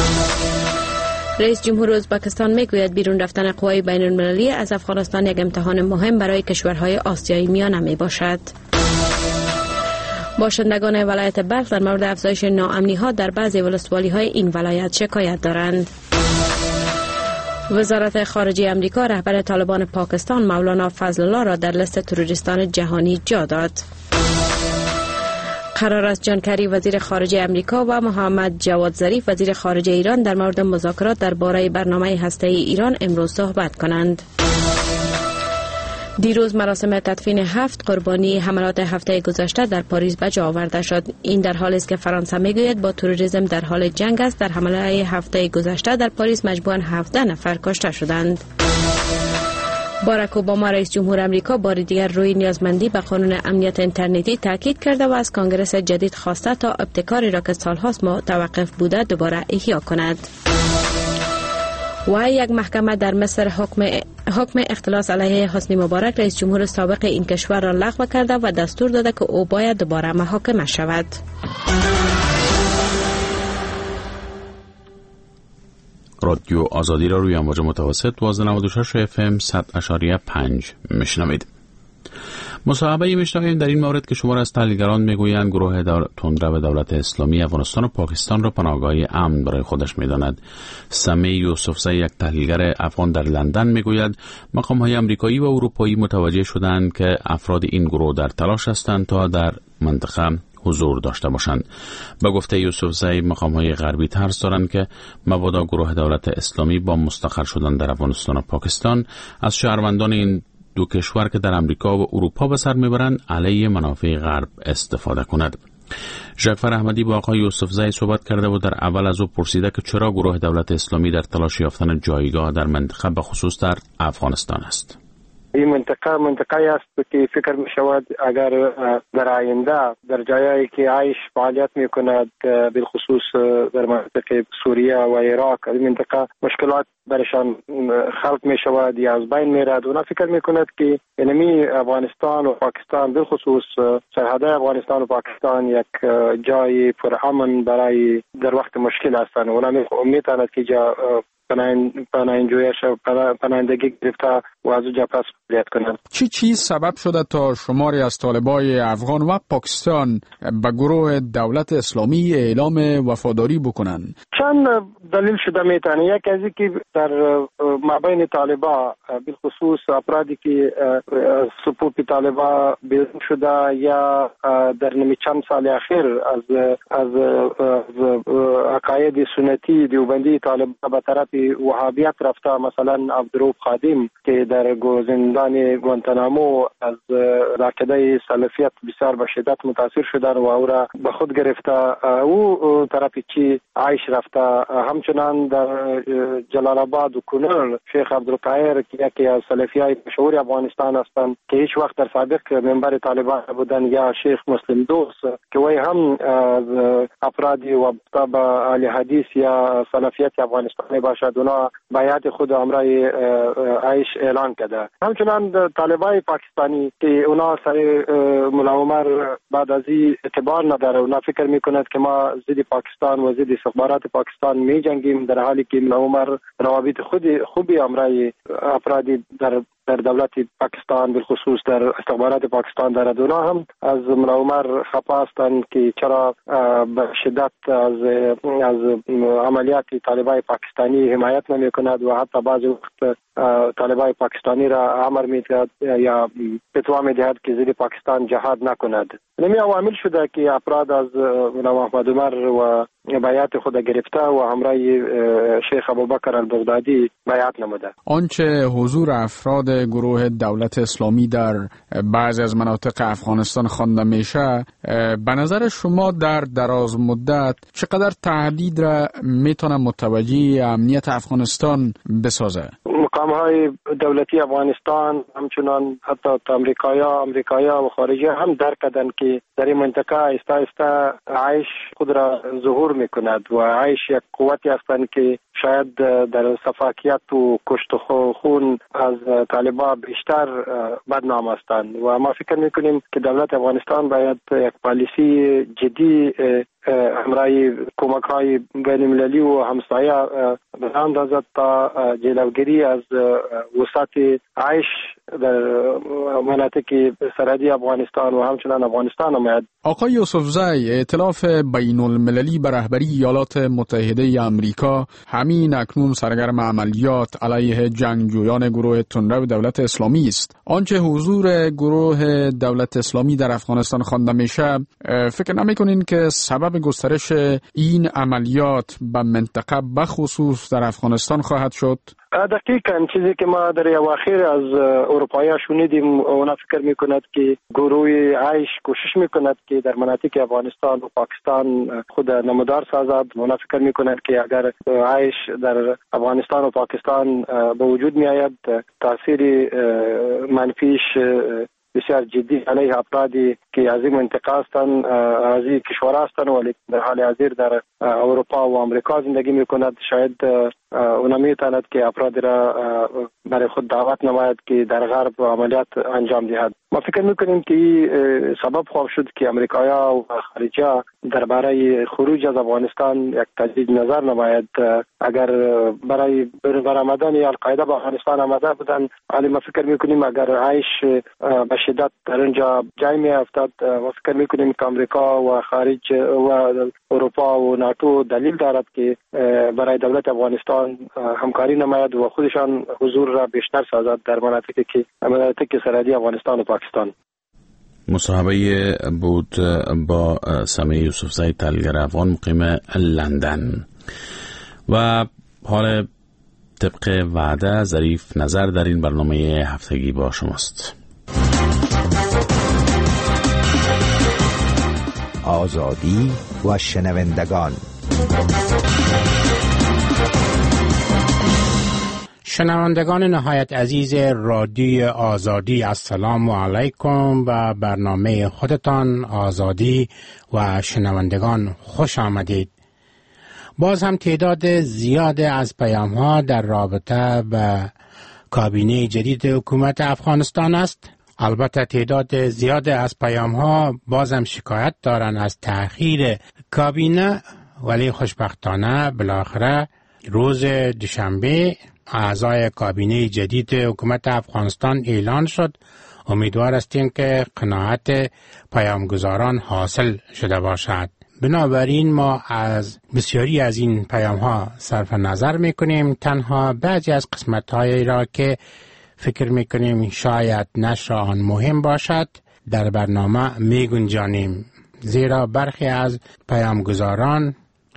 رئیس جمهور ازبکستان میگوید بیرون رفتن قوای بین المللی از افغانستان یک امتحان مهم برای کشورهای آسیایی میانه می باشد. باشندگان ولایت بلخ در مورد افزایش ناامنی ها در بعضی ولسوالی های این ولایت شکایت دارند. وزارت خارجه امریکا رهبر طالبان پاکستان مولانا فضل الله را در لیست تروریستان جهانی جا داد. قرار است جان کری وزیر خارجه امریکا و محمد جواد ظریف وزیر خارجه ایران در مورد مذاکرات درباره برنامه هسته‌ای ایران امروز صحبت کنند. دیروز مراسم تدفین هفت قربانی حملات هفته گذشته در پاریس به جا آورده شد. این در حالی است که فرانسه میگوید با تروریسم در حال جنگ است. در حمله هفته گذشته در پاریس مجموعاً هفده نفر کشته شدند. باراک اوباما رئیس جمهور امریکا بار دیگر روی نیازمندی به قانون امنیت اینترنتی تاکید کرده و از کانگرس جدید خواسته تا ابتکاری را که سالهاست متوقف بوده دوباره احیا کند. و یک محکمه در مصر حکم حکم اختلاس علیه حسنی مبارک رئیس جمهور سابق این کشور را لغو کرده و دستور داده که او باید دوباره محاکمه شود. رادیو آزادی را روی امواج متوسط دوازده نود و شش اف ام صد و پنج میشنوید. مصاحبه میشنویم در این مورد که شمار از تحلیلگران میگویند گروه دول... تندرو دولت اسلامی افغانستان و پاکستان را پناهگاهی امن برای خودش میداند. سمی یوسفزی یک تحلیلگر افغان در لندن میگوید مقام‌های آمریکایی و اروپایی متوجه شدند که افراد این گروه در تلاش هستند تا در منطقه حضور داشته باشند. به گفته یوسفزی مقام‌های غربی ترس دارند که مبادا گروه دولت اسلامی با مستقر شدن در افغانستان و پاکستان از شهروندان این دو کشور که در امریکا و اروپا به سر میبرند علیه منافع غرب استفاده کند. ژعفر احمدی با آقای یوسفزی صحبت کرده و در اول از او پرسیده که چرا گروه دولت اسلامی در تلاش یافتن جایگاه در منطقه به خصوص در افغانستان است. این منطقه منطقه است که فکر می شود اگر در آینده در جایی که عایش فعالیت می کند بالخصوص در منطقه سوریه و عراق این منطقه مشکلات برشان خلق می شود یا از بین می رود. اونا فکر می کند که اینمی افغانستان و پاکستان بالخصوص سرحد افغانستان و پاکستان یک جای پر امن برای در وقت مشکل هستند. اونا می تواند که جا پناهندگی پناهندگی گرفته و از اونجا پس فعالیت کنند. چی چیز سبب شده تا شماری از طالبای افغان و پاکستان به گروه دولت اسلامی اعلام وفاداری بکنند؟ چند دلیل شده میتونه. یک از اینکه در مابین طالبا بالخصوص افرادی که صفوف طالبا بیرون شده یا در نمی چند سال اخیر از از عقاید سنتی دیوبندی طالبا به طرف سوی وهابیت رفته، مثلا عبدالرؤوف خادم که در زندان گوانتانامو از عقیده سلفیت بسیار به شدت متاثر شدن و او را به خود گرفته، او طرف چی عایش رفته. همچنان در جلال آباد و کنر شیخ عبدالقاهر که یکی از سلفیای مشهور افغانستان هستند که هیچ وقت در سابق منبر طالبان بودن، یا شیخ مسلم دوست که وی هم افرادی وابسته به اهل حدیث یا سلفیت افغانستانی باشد، اونا بیعت خود امرای عایش اعلان کرده. همچنان طالبای پاکستانی که اونا سر ملا عمر بعد از این اعتبار نداره، اونا فکر میکند که ما ضد پاکستان و ضد استخبارات پاکستان می جنگیم، در حالی که ملا عمر روابط خود خوبی امرای افرادی در در دولت پاکستان بالخصوص در استخبارات پاکستان دارد. اونا هم از ملا عمر خفا هستند که چرا به شدت از از عملیات طالبای پاکستانی حمایت نمی کند و حتی بعضی وقت طالبای پاکستانی را امر می دهد یا فتوا می دهد که ضد پاکستان جهاد نکند. نمی عوامل شده که افراد از ملا محمد عمر و بیعت خود گرفته و همراه شیخ ابوبکر البغدادی بیعت نموده. آنچه حضور افراد گروه دولت اسلامی در بعضی از مناطق افغانستان خوانده میشه، به نظر شما در دراز مدت چقدر تهدید را میتونه متوجه امنیت افغانستان بسازه؟ مقام‌های دولتی افغانستان همچنان حتی امریکایا امریکایا و خارجی هم درک کردن که در این منطقه آهسته آهسته عایش خود را ظهور میکند و عایش یک قوتی هستند که شاید در صفاکیت و کشت و خون از طالبان بیشتر بدنام هستند و ما فکر میکنیم که دولت افغانستان باید یک پالیسی جدی همراه کمک های بین المللی و همسایه به اندازه تا جلوگیری از وسعت عیش در مناطق سرحدی افغانستان و همچنان افغانستان آمد. آقای یوسفزی، ائتلاف بین المللی به رهبری ایالات متحده آمریکا همین اکنون سرگرم عملیات علیه جنگجویان گروه تندرو دولت اسلامی است. آنچه حضور گروه دولت اسلامی در افغانستان خوانده میشه، فکر نمیکنین که سبب گسترش این عملیات به منطقه بخصوص در افغانستان خواهد شد؟ دقیقاً چیزی که ما در اواخر از اروپایی شنیدیم، اونا فکر میکند که گروه عایش کوشش میکند که در مناطق افغانستان و پاکستان خود نمودار سازد. اونا فکر میکند که اگر عایش در افغانستان و پاکستان به وجود میآید، تاثیر منفیش بسیار جدی علیه افرادی که از این منطقه هستند، از این کشور هستند ولی در حال حاضر در اروپا و آمریکا زندگی میکند، شاید اونا میتواند که افراد را برای خود دعوت نماید که در غرب عملیات انجام دهد. ما فکر میکنیم که سبب خواهد شد که امریکایا و خارجی درباره خروج از افغانستان یک تجدید نظر نماید. اگر برای برآمدن القاعده به افغانستان آمده بودن، ولی ما فکر میکنیم اگر عایش به شدت در اونجا جای میافتد، ما فکر میکنیم که امریکا و خارج و اروپا و ناتو دلیل دارد که برای دولت افغانستان همکاری نماید و خودشان حضور را بیشتر سازد در مناطقی که مناطق سرحدی افغانستان و پاکستان. مصاحبه بود با سمیع یوسفزی تحلیلگر افغان مقیم لندن. و حال طبق وعده ظریف نظر در این برنامه هفتگی با شماست. آزادی و شنوندگان. شنوندگان نهایت عزیز رادیو آزادی، السلام علیکم و برنامه خودتان آزادی و شنوندگان خوش آمدید. باز هم تعداد زیاد از پیام ها در رابطه به کابینه جدید حکومت افغانستان است. البته تعداد زیاد از پیام ها باز هم شکایت دارن از تأخیر کابینه، ولی خوشبختانه بالاخره روز دوشنبه اعضای کابینه جدید حکومت افغانستان اعلان شد. امیدوار هستیم که قناعت پیامگزاران حاصل شده باشد. بنابراین ما از بسیاری از این پیام ها صرف نظر میکنیم، تنها بعضی از قسمت هایی را که فکر میکنیم شاید نشر آن مهم باشد در برنامه میگنجانیم، زیرا برخی از پیامگزاران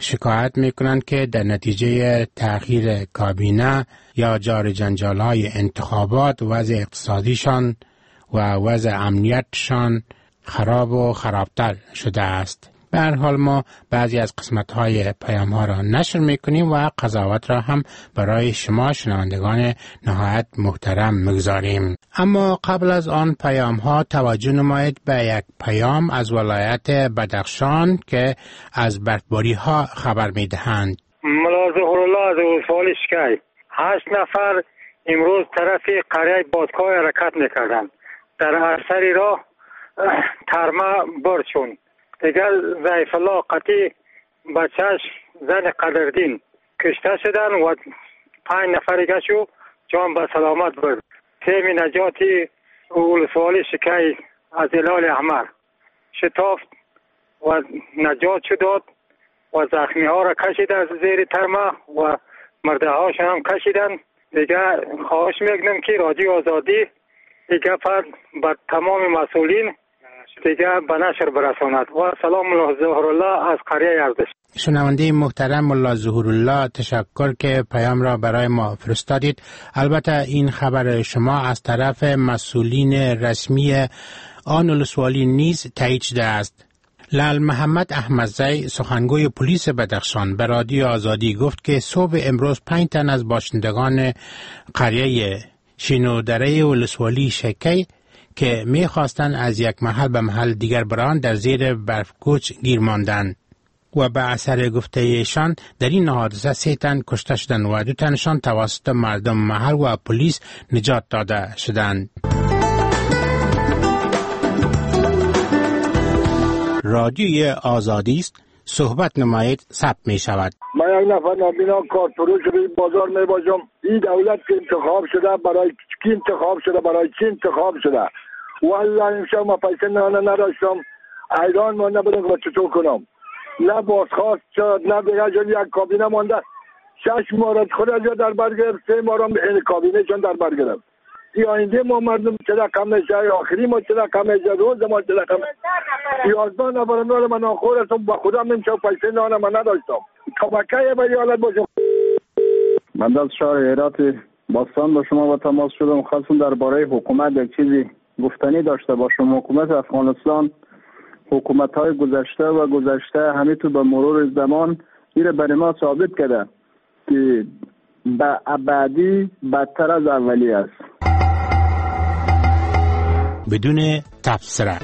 شکایت میکنند که در نتیجه تأخیر کابینه یا جار جنجال‌های انتخابات وضع اقتصادیشان و وضع امنیتشان خراب و خرابتر شده است. به هر حال ما بعضی از قسمت‌های پیام‌ها را نشر می‌کنیم و قضاوت را هم برای شما شنوندگان نهایت محترم می‌گذاریم. اما قبل از آن پیام‌ها توجه نمایید به یک پیام از ولایت بدخشان که از برفباری‌ها خبر می‌دهند. ملا ظهورالله از ولسوالی شکی هشت نفر امروز طرف قریه بادکاه حرکت می‌کردند. در اثر راه ترمه برد شد. دیگر ضعیف الله قطعی بچهش زن قدردین کشته شدن و پنج نفر دیگه شو جان به سلامت برد. تیم نجاتی ولسوالی شکی از هلال احمر شتافت و نجات شد و زخمی ها را کشید از زیر ترمه و مرده هاشون هم کشیدن. دیگه خواهش میکنم که رادیو آزادی دیگه فرد به تمام مسئولین دیگه به نشر برساند. و سلام ملا ظهورالله از قریه اردش. شنونده محترم ملا ظهورالله تشکر که پیام را برای ما فرستادید. البته این خبر شما از طرف مسئولین رسمی آن ولسوالی نیز تایید شده است. لال محمد احمدزی سخنگوی پلیس بدخشان به رادیو آزادی گفت که صبح امروز پنج تن از باشندگان قریه شینودره ولسوالی شکی که می‌خواستند از یک محل به محل دیگر بران در زیر برفگوچ گیر ماندند و به اثر گفته ایشان در این حادثه سه تن کشته شدند و دو تنشان توسط مردم محل و پلیس نجات داده شدند. رادیوی آزادی است، صحبت نمایید ثبت می شود. من یک نفر نابینا کارفروش بازار می باشم. این دولت که انتخاب شده برای کی انتخاب شده برای چی انتخاب شده؟ والله امشب ما پیسه نانه نداشتم، ایران ما نبودم که چطور کنم. نه بازخواست شد نه دیگه جان یک کابینه مانده شش مورد خود از در بر گرفت، سه مورد این کابینه چون در بر گرفت. این آینده ما مردم چه رقم میشه، آخری ما چه رقم میشه، روز ما چه رقم یازده نفر نال من آخور هستم با خودم امشب پیسه نانه من نداشتم. طبقه به حالت باشم. من از شهر هرات باستان با شما با تماس شدم. خواستم درباره حکومت یک چیزی گفتنی داشته باشم. حکومت افغانستان حکومت های گذشته و گذشته همه تو به مرور زمان ایره برای ما ثابت کرده که به ابدی بدتر از اولی است. بدون تفسیر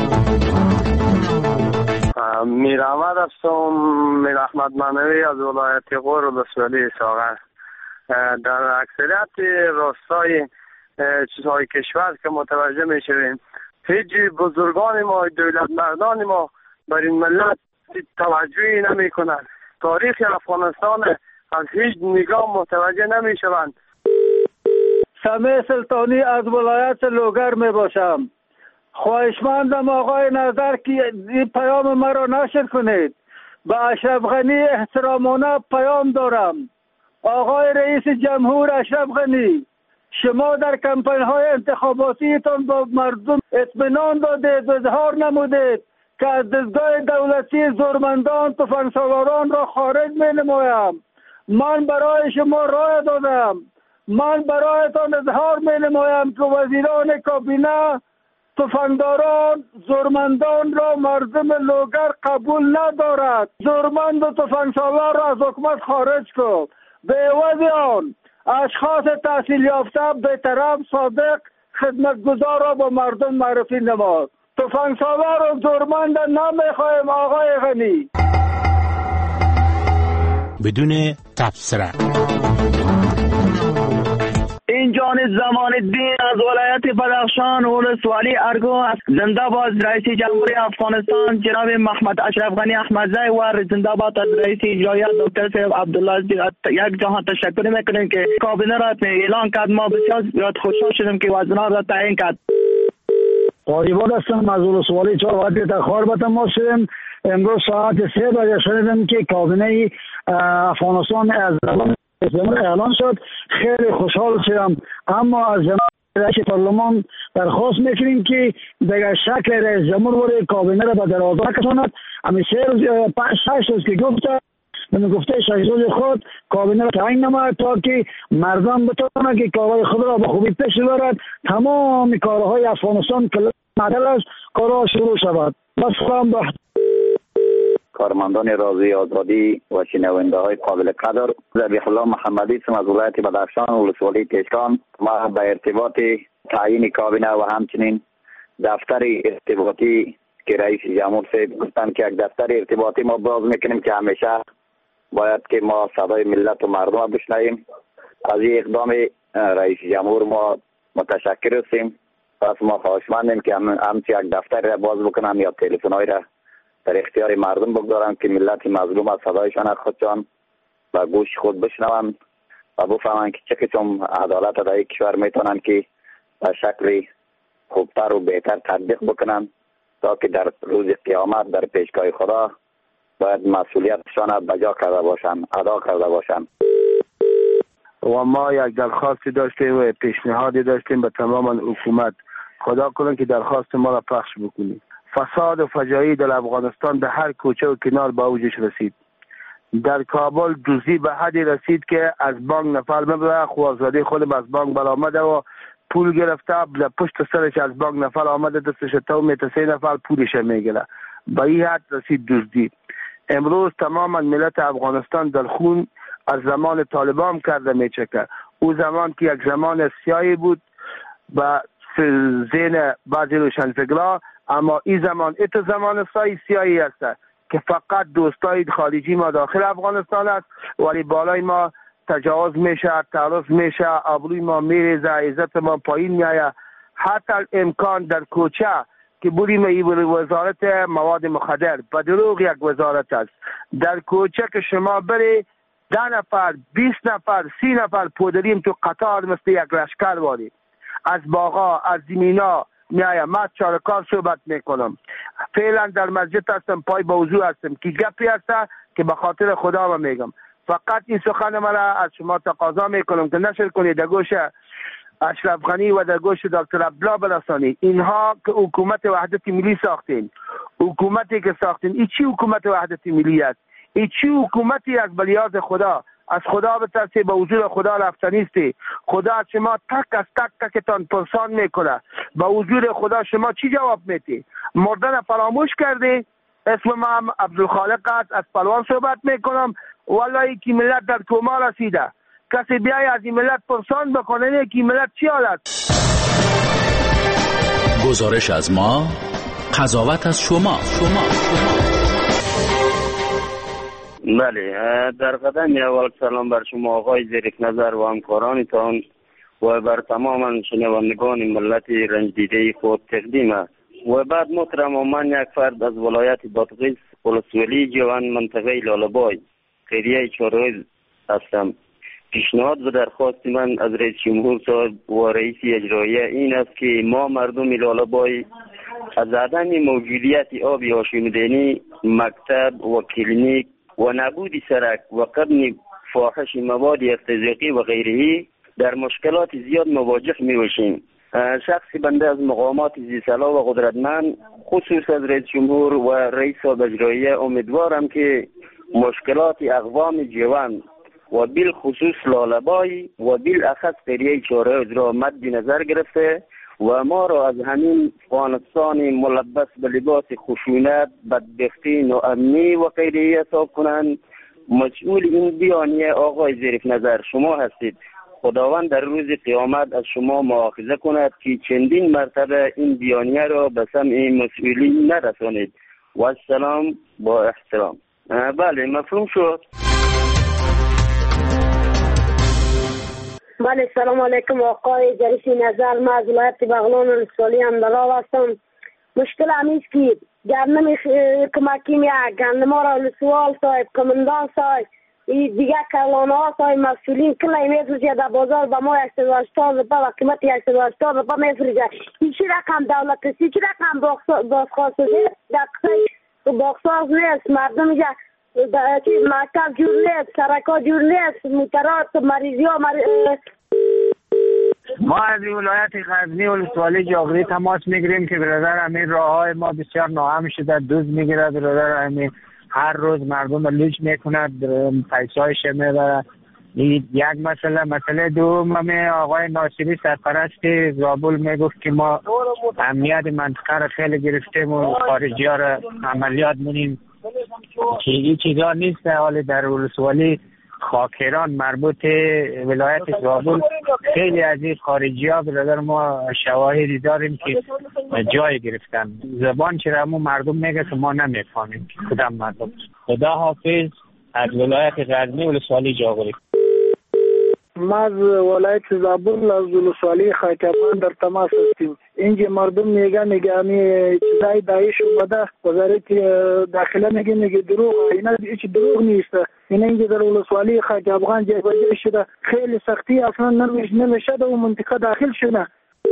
میر احمد هستم، میر احمد معنوی از ولایت غور ولسوالی ساغر. در اکثریت راستای چیزهای کشور که متوجه می شویم هیچ بزرگان ما دولت مردان ما بر این ملت توجهی نمی کنند. تاریخ افغانستان از هیچ نگاه متوجه نمی شوند. سمیع سلطانی از ولایت لوگر می باشم. خواهشمندم آقای نظر که این پیام مرا نشر کنید. به اشرف غنی احترامانه پیام دارم. آقای رئیس جمهور اشرف غنی، شما در کمپین های انتخاباتیتان با مردم اطمینان دادید و اظهار نمودید که از دستگاه دولتی زورمندان تفنگسالاران را خارج می نمایم. من برای شما رای دادم. من برایتان اظهار می نمایم که وزیران کابینه تفنگداران زورمندان را مردم لوگر قبول ندارد. زورمند و تفنگسالار را از حکومت خارج کن. به عوض آن اشخاص تحصیل یافته بی‌طرف صادق خدمتگزار را با مردم معرفی نماد. تفنگسالار و زورمند نمیخوایم آقای غنی. بدون تفسیر این جانب زمان الدین از ولایت بدخشان ولسوالی ارگو است. زنده باد رئیس جمهوری افغانستان جناب محمد اشرف غنی احمدزی و زنده باد از رئیس اجرایی دکتر سید عبدالله. یک جهان تشکر میکنیم که کابینه را اعلان کرد. ما بسیار خوشحال شدیم که وزنار را تعیین کرد. قاریباد هستم از ولسوالی چهار وقتی تخار به تماس شدیم. امروز ساعت سه بجه شنیدم که کابینه افغانستان از اعلان شد. خیلی خوشحال شدم. اما از جناب رئیس پارلمان درخواست میکنیم که دیگر شکل رئیس جمهور کابینه را به درازا کشاند. همین سه روز پنج شش روز که گفته به گفته شایزول خود کابینه را تعیین نماید تا که مردم بتوانند که کارهای خود را به خوبی پیش ببرد. تمام کارهای افغانستان که معطل است کارها شروع شود. سلام به کارمندان رادیوی آزادی و شنونده های قابل قدر، ذبیح الله محمدی هستم از ولایت بدخشان ولسوالی تشکان. ما به ارتباط تعیین کابینه و همچنین دفتر ارتباطی که رئیس جمهور صاحب گفتن که یک دفتر ارتباطی ما باز میکنیم که همیشه باید که ما صدای ملت و مردم بشنویم. از این اقدام رئیس جمهور ما متشکر هستیم. پس ما خواهشمندیم که هم همچی یک دفتر را باز بکنن یا تلفن‌های را در اختیار مردم بگذارن که ملت مظلوم از صدایشان خودشان و گوش خود بشنوند و بفهمن که چه قسم عدالت در این کشور میتونن که به شکل خوبتر و بهتر تطبیق بکنن تا که در روز قیامت در پیشگاه خدا باید مسئولیتشان بجا کرده باشن، ادا کرده باشن. و ما یک درخواستی داشتیم و پیشنهادی داشتیم به تمام حکومت. خدا کنه که درخواست ما را پخش بکنید. فساد و فجایع در افغانستان در هر کوچه و کنار به اوجش رسید. در کابل دوزی به حدی رسید که از بانک نفر مبلغ خوازادی خودم از بانک برآمده و پول گرفته، در پشت سرش از بانک نفر آمده دستش تو میته سه نفر پولش میگیره. به این حد رسید دزدی. امروز تمام ملت افغانستان در خون از زمان طالبان کرده میچکه. او زمان که یک زمان سیاهی بود و ذهن بعضی روشنفکرا، اما این زمان ات زمان سای سیاهی است که فقط دوستای خارجی ما داخل افغانستان است ولی بالای ما تجاوز میشه، تعرض میشه، آبروی ما میریزه، عزت ما پایین میایه. حتی امکان در کوچه که بودیم این وزارت مواد مخدر به دروغ یک وزارت است. در کوچه که شما بری ده نفر بیست نفر سی نفر پودریم تو قطار مثل یک لشکر واری از باغا از زمینا میایم. من چارکار صحبت میکنم، فعلا در مسجد هستم، پای موضوع هستم که گپی هست که به خاطر خدا ما میگم. فقط این سخن مرا از شما تقاضا میکنم که نشر کنید در گوش اشرف غنی و در گوش دکتر عبدالله برسانید. اینها که حکومت وحدت ملی ساختین، حکومتی که ساختین، این چی حکومت وحدت ملی است؟ این چی حکومتی از بلیاز خدا؟ از خدا بترسی، به حضور خدا رفتنیستی. خدا از شما تک از تک تکتان پرسان میکنه. به حضور خدا شما چی جواب میتی؟ مردن فراموش کردی؟ اسم ما هم عبدالخالق است، از پلوان صحبت میکنم. والله که ملت در کوما رسیده. کسی بیای از این ملت پرسان بکنه که ملت چی حالت؟ گزارش از ما، قضاوت از شما. شما بله، در قدم اول سلام بر شما آقای زیرک نظر و همکارانتان و بر تمام شنوندگان ملت رنج دیده خود تقدیم است. و بعد محترم من یک فرد از ولایت بادغیس ولسوالی جوان منطقه لاله‌بای قریه چهارروز هستم. پیشنهاد و درخواست من از رئیس جمهور صاحب و رئیس اجرایی این است که ما مردم لاله‌بای از عدم موجودیت آب آشامیدنی، مکتب و کلینیک و نبود سرک و قدم فاحش مواد اغتذایی و غیره در مشکلات زیاد مواجه می باشیم. شخصی بنده از مقامات ذی‌صلاح و قدرتمند خصوص از رئیس جمهور و رئیس اجرایی امیدوارم که مشکلات اقوام جوان و بالخصوص لاله‌بای و بالاخص قریه چهارروز را مد نظر گرفته و ما را از همین افغانستان ملبس به لباس خشونت، بدبختی، ناامنی و غیره حساب کنند. مسئول این بیانیه آقای زیرک نظر شما هستید. خداوند در روز قیامت از شما مؤاخذه کند که چندین مرتبه این بیانیه را به سمع مسئولین نرسانید. و السلام با احترام. بله، مفهوم شد. بله، سلام علیکم آقای جریسی نظر. من از ولایت بغلان ولسوالی اندلاب هستم. مشکل همیست که گرنم کمکی میه گرنم ها را لسوال صاحب کمندان صاحب دیگه کلانه ها صاحب مسئولین کلی میفرجه در بازار به ما یک سد و هشتاد روپه و قیمت یک سد و هشتاد روپه میفرجه. این چی رقم دولت است؟ چی رقم بازخواست است؟ در قصه باقساز نیست. مردم میگه مکتب جور نیست، سرکا جور نیست، موترات مریضی ها مر... ما از ولایت غزنی ولسوالی جاغری تماس میگیریم که برادر همین راه های ما بسیار ناامن شده، دوز میگیره برادر همین هر روز مردم لوچ میکند، پیسایش میبره. یک مسئله مسئله دوم آقای ناصری سرپرست زابل میگفت که ما امنیت منطقه را خیلی گرفتیم و خارجی ها را عملیات مونیم که این چیزا نیست. حال در ولسوالی خاکران مربوط ولایت زابل خیلی از این خارجی ها برادر ما شواهدی داریم که جای گرفتن. زبان چرا مو مردم میگه که ما نمیفهمیم کدام مردم. خدا حافظ از ولایت غزنی ولسوالی جاغوری. ما از ولایت زابل از ولسوالی خاکران در تماس هستیم. اینجا مردم میگه میگه امی چیزای داعش اومده، وزارت داخله میگه میگه دروغ، اینا هیچ دروغ نیست. این اینجا در ولسوالی خاک افغان جای شده، خیلی سختی اصلا نمیشه در منطقه داخل شده.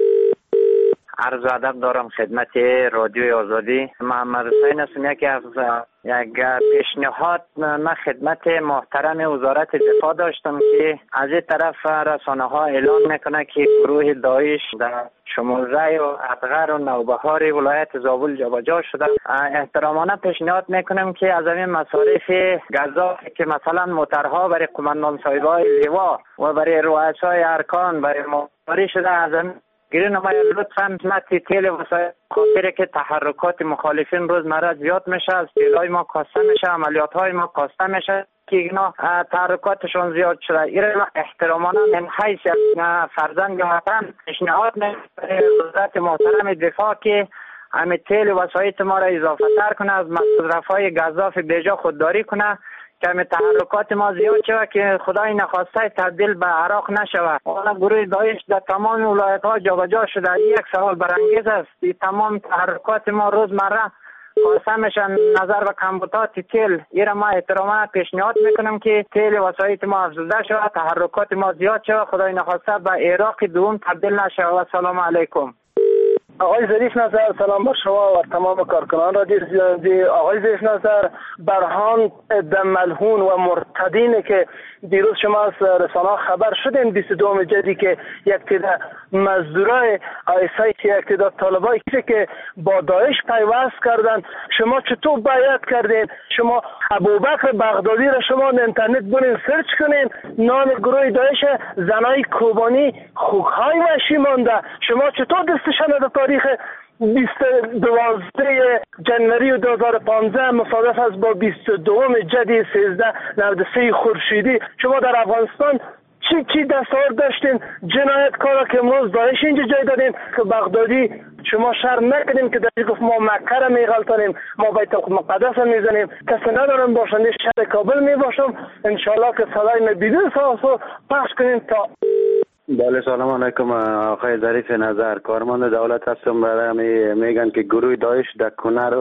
عرض ادب دارم خدمت رادیوی آزادی. محمد حسین هستم. یکی از یک پیشنهاد من خدمت محترم وزارت دفاع داشتم که از این طرف رسانه ها اعلان میکنه که گروه داعش در شمولزای و اطغر و نوبهار ولایت زابل جابجا شده. احترامانه پیشنهاد میکنم که از این مصارف گزافی که مثلا موترها برای قماندان صاحبای لیوا و برای رؤسای ارکان برای ماری شده از این گیرین ما لطفاً خدمت تیل وسایل خاطره که تحرکات مخالفین روزمره زیاد میشه، از تیلای ما کاسته میشه، عملیات های ما کاسته میشه که اینا تحرکاتشون زیاد شده. اینا احترامانا من حیث فرزند وطن پیشنهاد میکنم وزارت محترم دفاع که همه تیل وسایل ما را اضافه تر کنه، از مصرفهای گزاف بیجا خودداری کنه که همه تحرکات ما زیاد شود که خدای نخواسته تبدیل به عراق نشود. حالا گروه داعش در تمام ولایت ها جابجا شده. یک سوال برانگیز است. این تمام تحرکات ما روزمره خاصه میشن نظر به کمبودات تیل. ایرا ما احتراماً پیشنهاد میکنم که تیل وسایل ما افزوده شود، تحرکات ما زیاد شود، خدای نخواسته به عراق دوم تبدیل نشود. و سلام علیکم. آقای ظریف نظر، سلام بر شما و تمام کارکنان را دیر. آقای ظریف نظر، برهان دملهون و مرتدین که دیروز شما از رسانه خبر شدین بیست و دوم جدی که یک تعداد مزدورای آیسای که یک تعداد طالبای که با داعش پیوست کردن، شما چطور بیعت کردین؟ شما ابوبکر بغدادی را شما در اینترنت برین سرچ کنین، نام گروه داعش زنای کوبانی خوکهای وحشی مانده. شما چطور دستشان در تاریخ بیست و دوازده جنوری دو هزار و پانزده مصادف است با بیست و دوم جدی سیزده نود و سه خورشیدی شما در افغانستان چی چی دستاورد داشتین؟ جنایتکارا که امروز داعش اینجا جای دادین که بغدادی شما شرم نکنیم که در گفت ما مکه را میغلطانیم، ما بیت المقدس را میزنیم. کسی ندارم باشنده شهر کابل میباشم، انشالله که صدای ما بدون ساسو پخش کنیم تا بله. سلام علیکم آقای ظریف نظر، کارمند دولت هستم. برای میگن که گروه داعش در کنر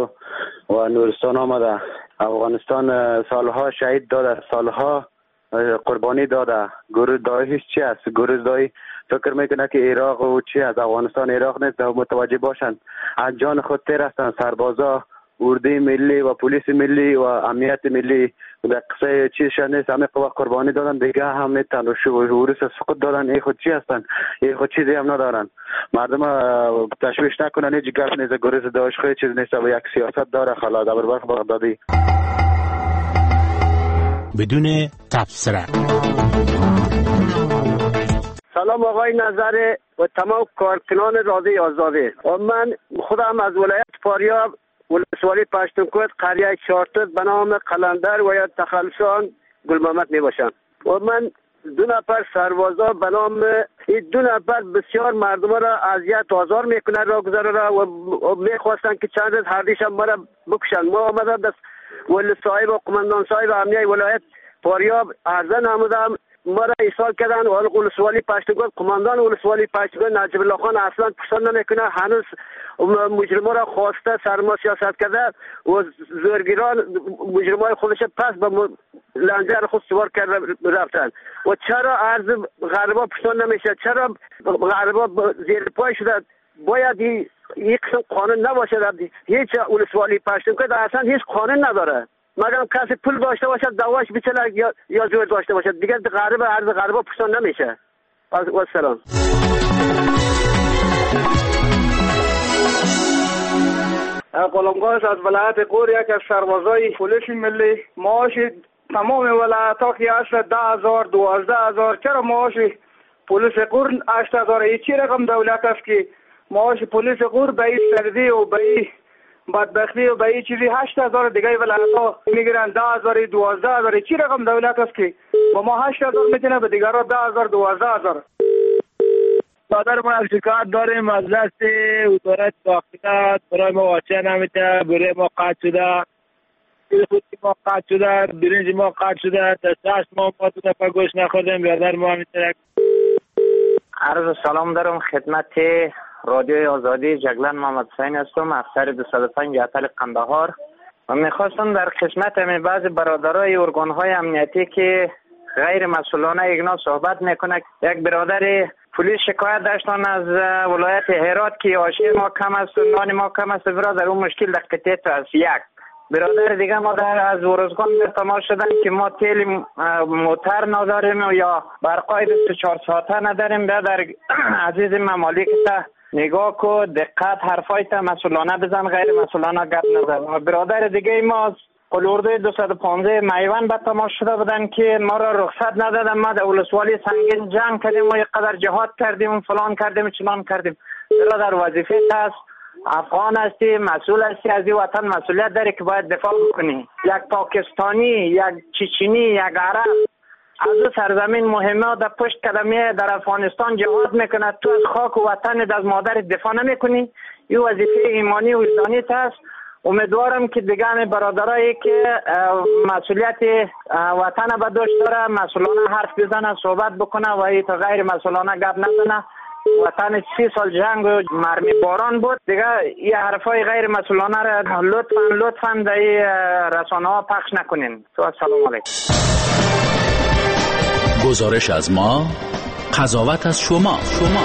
و نورستان آمده، افغانستان سالها شهید داده، سالها قربانی داده. گروه داعش چی است؟ گروه داعش فکر میکنه که عراق و چی است؟ افغانستان عراق نیست. متوجه باشند از جان خود تیر هستند. سربازا اردوی ملی و پلیس ملی و امنیت ملی در قصه چیزشان نیست. همه قوا قربانی دادن، دیگه هم میتن و شورش سقوط دادن. این خود چی هستن؟ این خود چیزی هم ندارن. مردم تشویش نکنن، هیچ گپ نیست. گروه داعش خود چیز نیست و یک سیاست داره خلاص. ابوبکر بغدادی بدون تبصره. سلام آقای نظر و تمام کارکنان رادیوی آزادی. و من خودم از ولایت فاریاب ولسوالی پشتونکوت قریه چارتوت به نام قلندر و یا تخلصان گل محمد می باشم. و من دو نفر سربازا به نام این دو نفر بسیار مردم را اذیت و آزار میکنن را گذاره را و میخواستن که چند روز هر دیشب ما را بکشن. ما آمدم دست ولی صاحب و قماندان صاحب امنیه ولایت فاریاب عرضه نمودم، ما را ایصال کردن و ولسوالی پشتونکوت قماندان ولسوالی پشتونکوت نجیب الله خان اصلا پسند نمیکنه، هنوز مجرمان را خواسته سرما سیاست کرده و زورگیران مجرمای خودش پس به لنجر خود سوار کرده رفتن. و چرا عرض غربا پسند نمیشه؟ چرا غربا زیر پای شده؟ باید یک قسم قانون نباشه. هیچ ولسوالی پشتونکوت اصلا هیچ قانون نداره، مگر کسی پول داشته باشد دواش بچله یا یا زور داشته باشد. دیگه غرب عرض غربا پسند نمیشه. و سلام. قلمگاه از ولایت غور یک از سربازای پلیس ملی معاش تمام ولایت ها که هست ده هزار دوازده هزار. چرا معاش پلیس غور هشت هزار؟ این چی رقم دولت است که معاش پلیس غور به این سردی و به این بدبختی و به این چیزی هشت هزار دیگه ولایت ها میگیرن ده هزار دوازده هزار؟ چی رقم دولت است که با ما هشت هزار میتونه به دیگرها ده هزار دوازده هزار؟ برادر ما از شکایت داریم از دست وزارت داخلیه، برای ما واچه نمیده، برای ما قطع شده، خودی ما قطع شده، برنج ما قطع شده، دستش ما ما دو نفر گوش نخوردیم. برادر ما میتونه. عرض سلام دارم خدمت رادیوی آزادی. جگلن محمد حسین هستم، افسر دویست و پنج اتل قندهار و میخواستم در خدمت همین بعض برادرای ارگانهای امنیتی که غیر مسئولانه اینا صحبت میکنه. یک برادر پلیس شکایت داشتن از ولایت هرات که آشی ما کم است و نان ما کم است. برادر اون مشکل در قطعه تو است. یک برادر دیگه ما در از ورزگان تماس شدن که ما تیل موتر نداریم یا برقای بیست و چهار ساعته نداریم. برادر عزیز ممالک تا نگاه کو، دقت حرفای تا مسئولانه بزن، غیر مسئولانه گپ نزن. برادر دیگه ما قلوردوی دویست و پانزده میوان به تماس شده بودن که ما را رخصت ندادن. ما در ولسوالی سنگین جنگ کردیم و یک قدر جهاد کردیم و فلان کردیم و چنان کردیم. برادر وظیفه هست، افغان هستی، مسئول هستی، از این وطن مسئولیت داری که باید دفاع بکنی. یک پاکستانی، یک چچنی، یک عرب از او سرزمین مهمه در پشت قدمی در افغانستان جهاد میکنه، تو از خاک و وطن از مادر دفاع نمیکنی. این وظیفه ایمانی و وجدانی هست. امیدوارم که دیگه همه برادرایی که مسئولیت وطن به دوش داره مسئولانه حرف بزنه، صحبت بکنه و این تا غیر مسئولانه گپ نزنه. وطن سی سال جنگ و مرمی باران بود دیگه. این حرفای غیر مسئولانه را لطفاً لطفاً در این رسانه ها پخش نکنین. تو السلام علیکم. گزارش از ما، قضاوت از شما. شما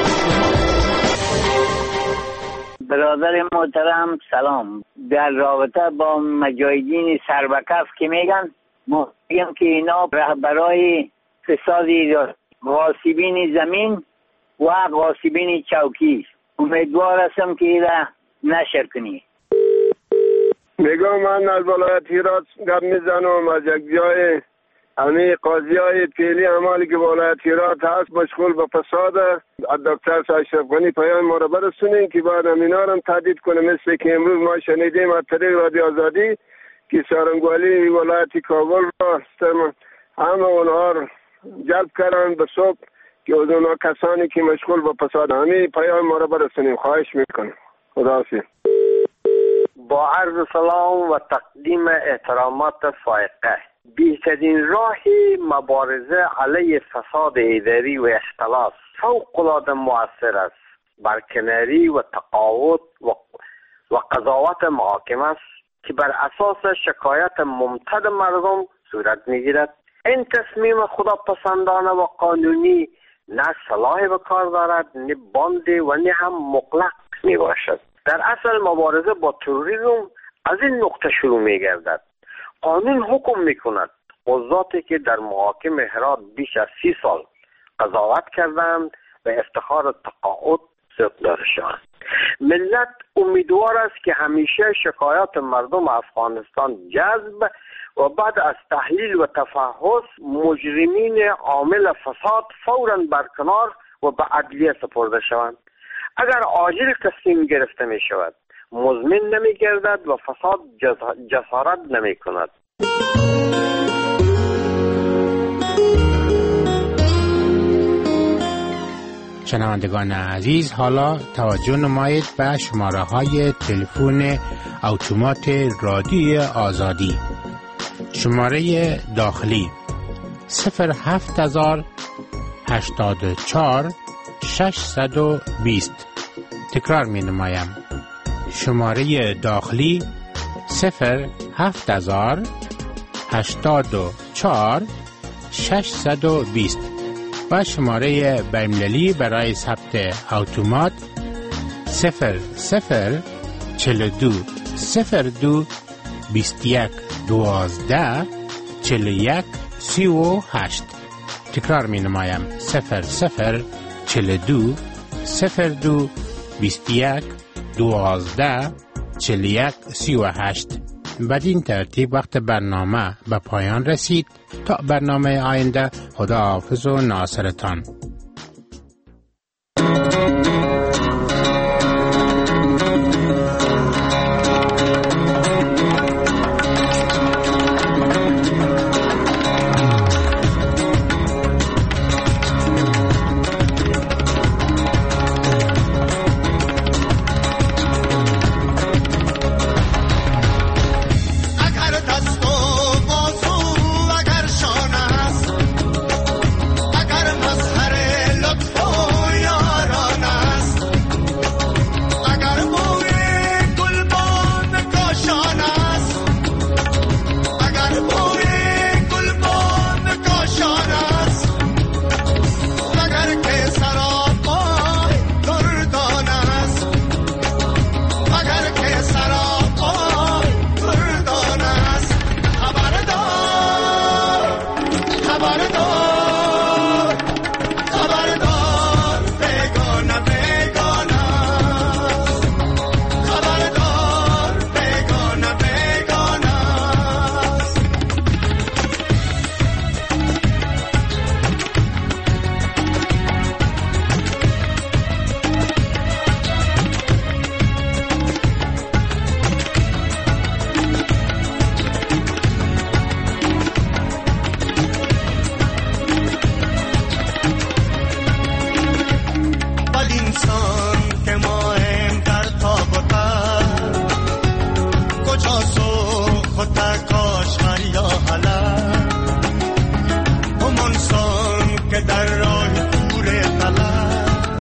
برادر محترم سلام. در رابطه با مجاهدین سربکف که میگن، ما میگم که اینا رهبرای فسادی غاصبین زمین و غاصبین چوکی. امیدوار هستم که اینا نشر کنی. میگم من از ولایت هرات گپ میزنم، از یک جای همه قاضی های پیلی عمالی که ولایت هرات هست مشغول به فساد. دکتر اشرف غنی پیام ما را برسونین که بعد همینا را تهدید کنه، مثل که امروز ما شنیدیم از طریق رادیو آزادی که سارنگوالی ولایت کابل را همه اونها را جلب کردن به صبح که از اونها کسانی که مشغول به فساد. همه پیام ما را برسونین، خواهش میکنم. خداحافظ. با عرض سلام و تقدیم احترامات فائقه. بهترین راه مبارزه علیه فساد اداری و اختلاس فوق العاده مؤثر است. برکناری و تقاعد و, و قضاوت محاکم است که بر اساس شکایت ممتد مردم صورت میگیرد. این تصمیم خداپسندانه و قانونی نه صلاح به کار دارد، نه بانده و نه هم مطلق می باشد. در اصل مبارزه با تروریسم از این نقطه شروع می گردد. قانون حکم می کند قضاتی که در محاکم هرات بیش از سی سال قضاوت کردند به افتخار تقاعد سوق شوند. ملت امیدوار است که همیشه شکایات مردم افغانستان جذب و بعد از تحلیل و تفحص مجرمین عامل فساد فوراً برکنار و به عدلیه سپرده شوند. اگر عاجل تصمیم گرفته می شود مزمن نمی گردد و فساد جسارت نمی کند. شنوندگان عزیز، حالا توجه نمایید به شماره های تلفن اتومات رادیوی آزادی. شماره داخلی صفر هفت هزار هشتاد و چهار ششصد و بیست. تکرار می نمایم. شماره داخلی صفر هفت هزار هشتاد و چهار ششصد و بیست و شماره بین‌المللی برای ثبت اتومات صفر صفر چهل و دو صفر دو بیست و یک دوازده چهل و یک سی و هشت. تکرار می نمایم. صفر صفر چهل و دو صفر دو بیست و یک دوازده چهل و یک سی و هشت. بدین ترتیب وقت برنامه به پایان رسید. تا برنامه آینده، خدا حافظ و ناصرتان.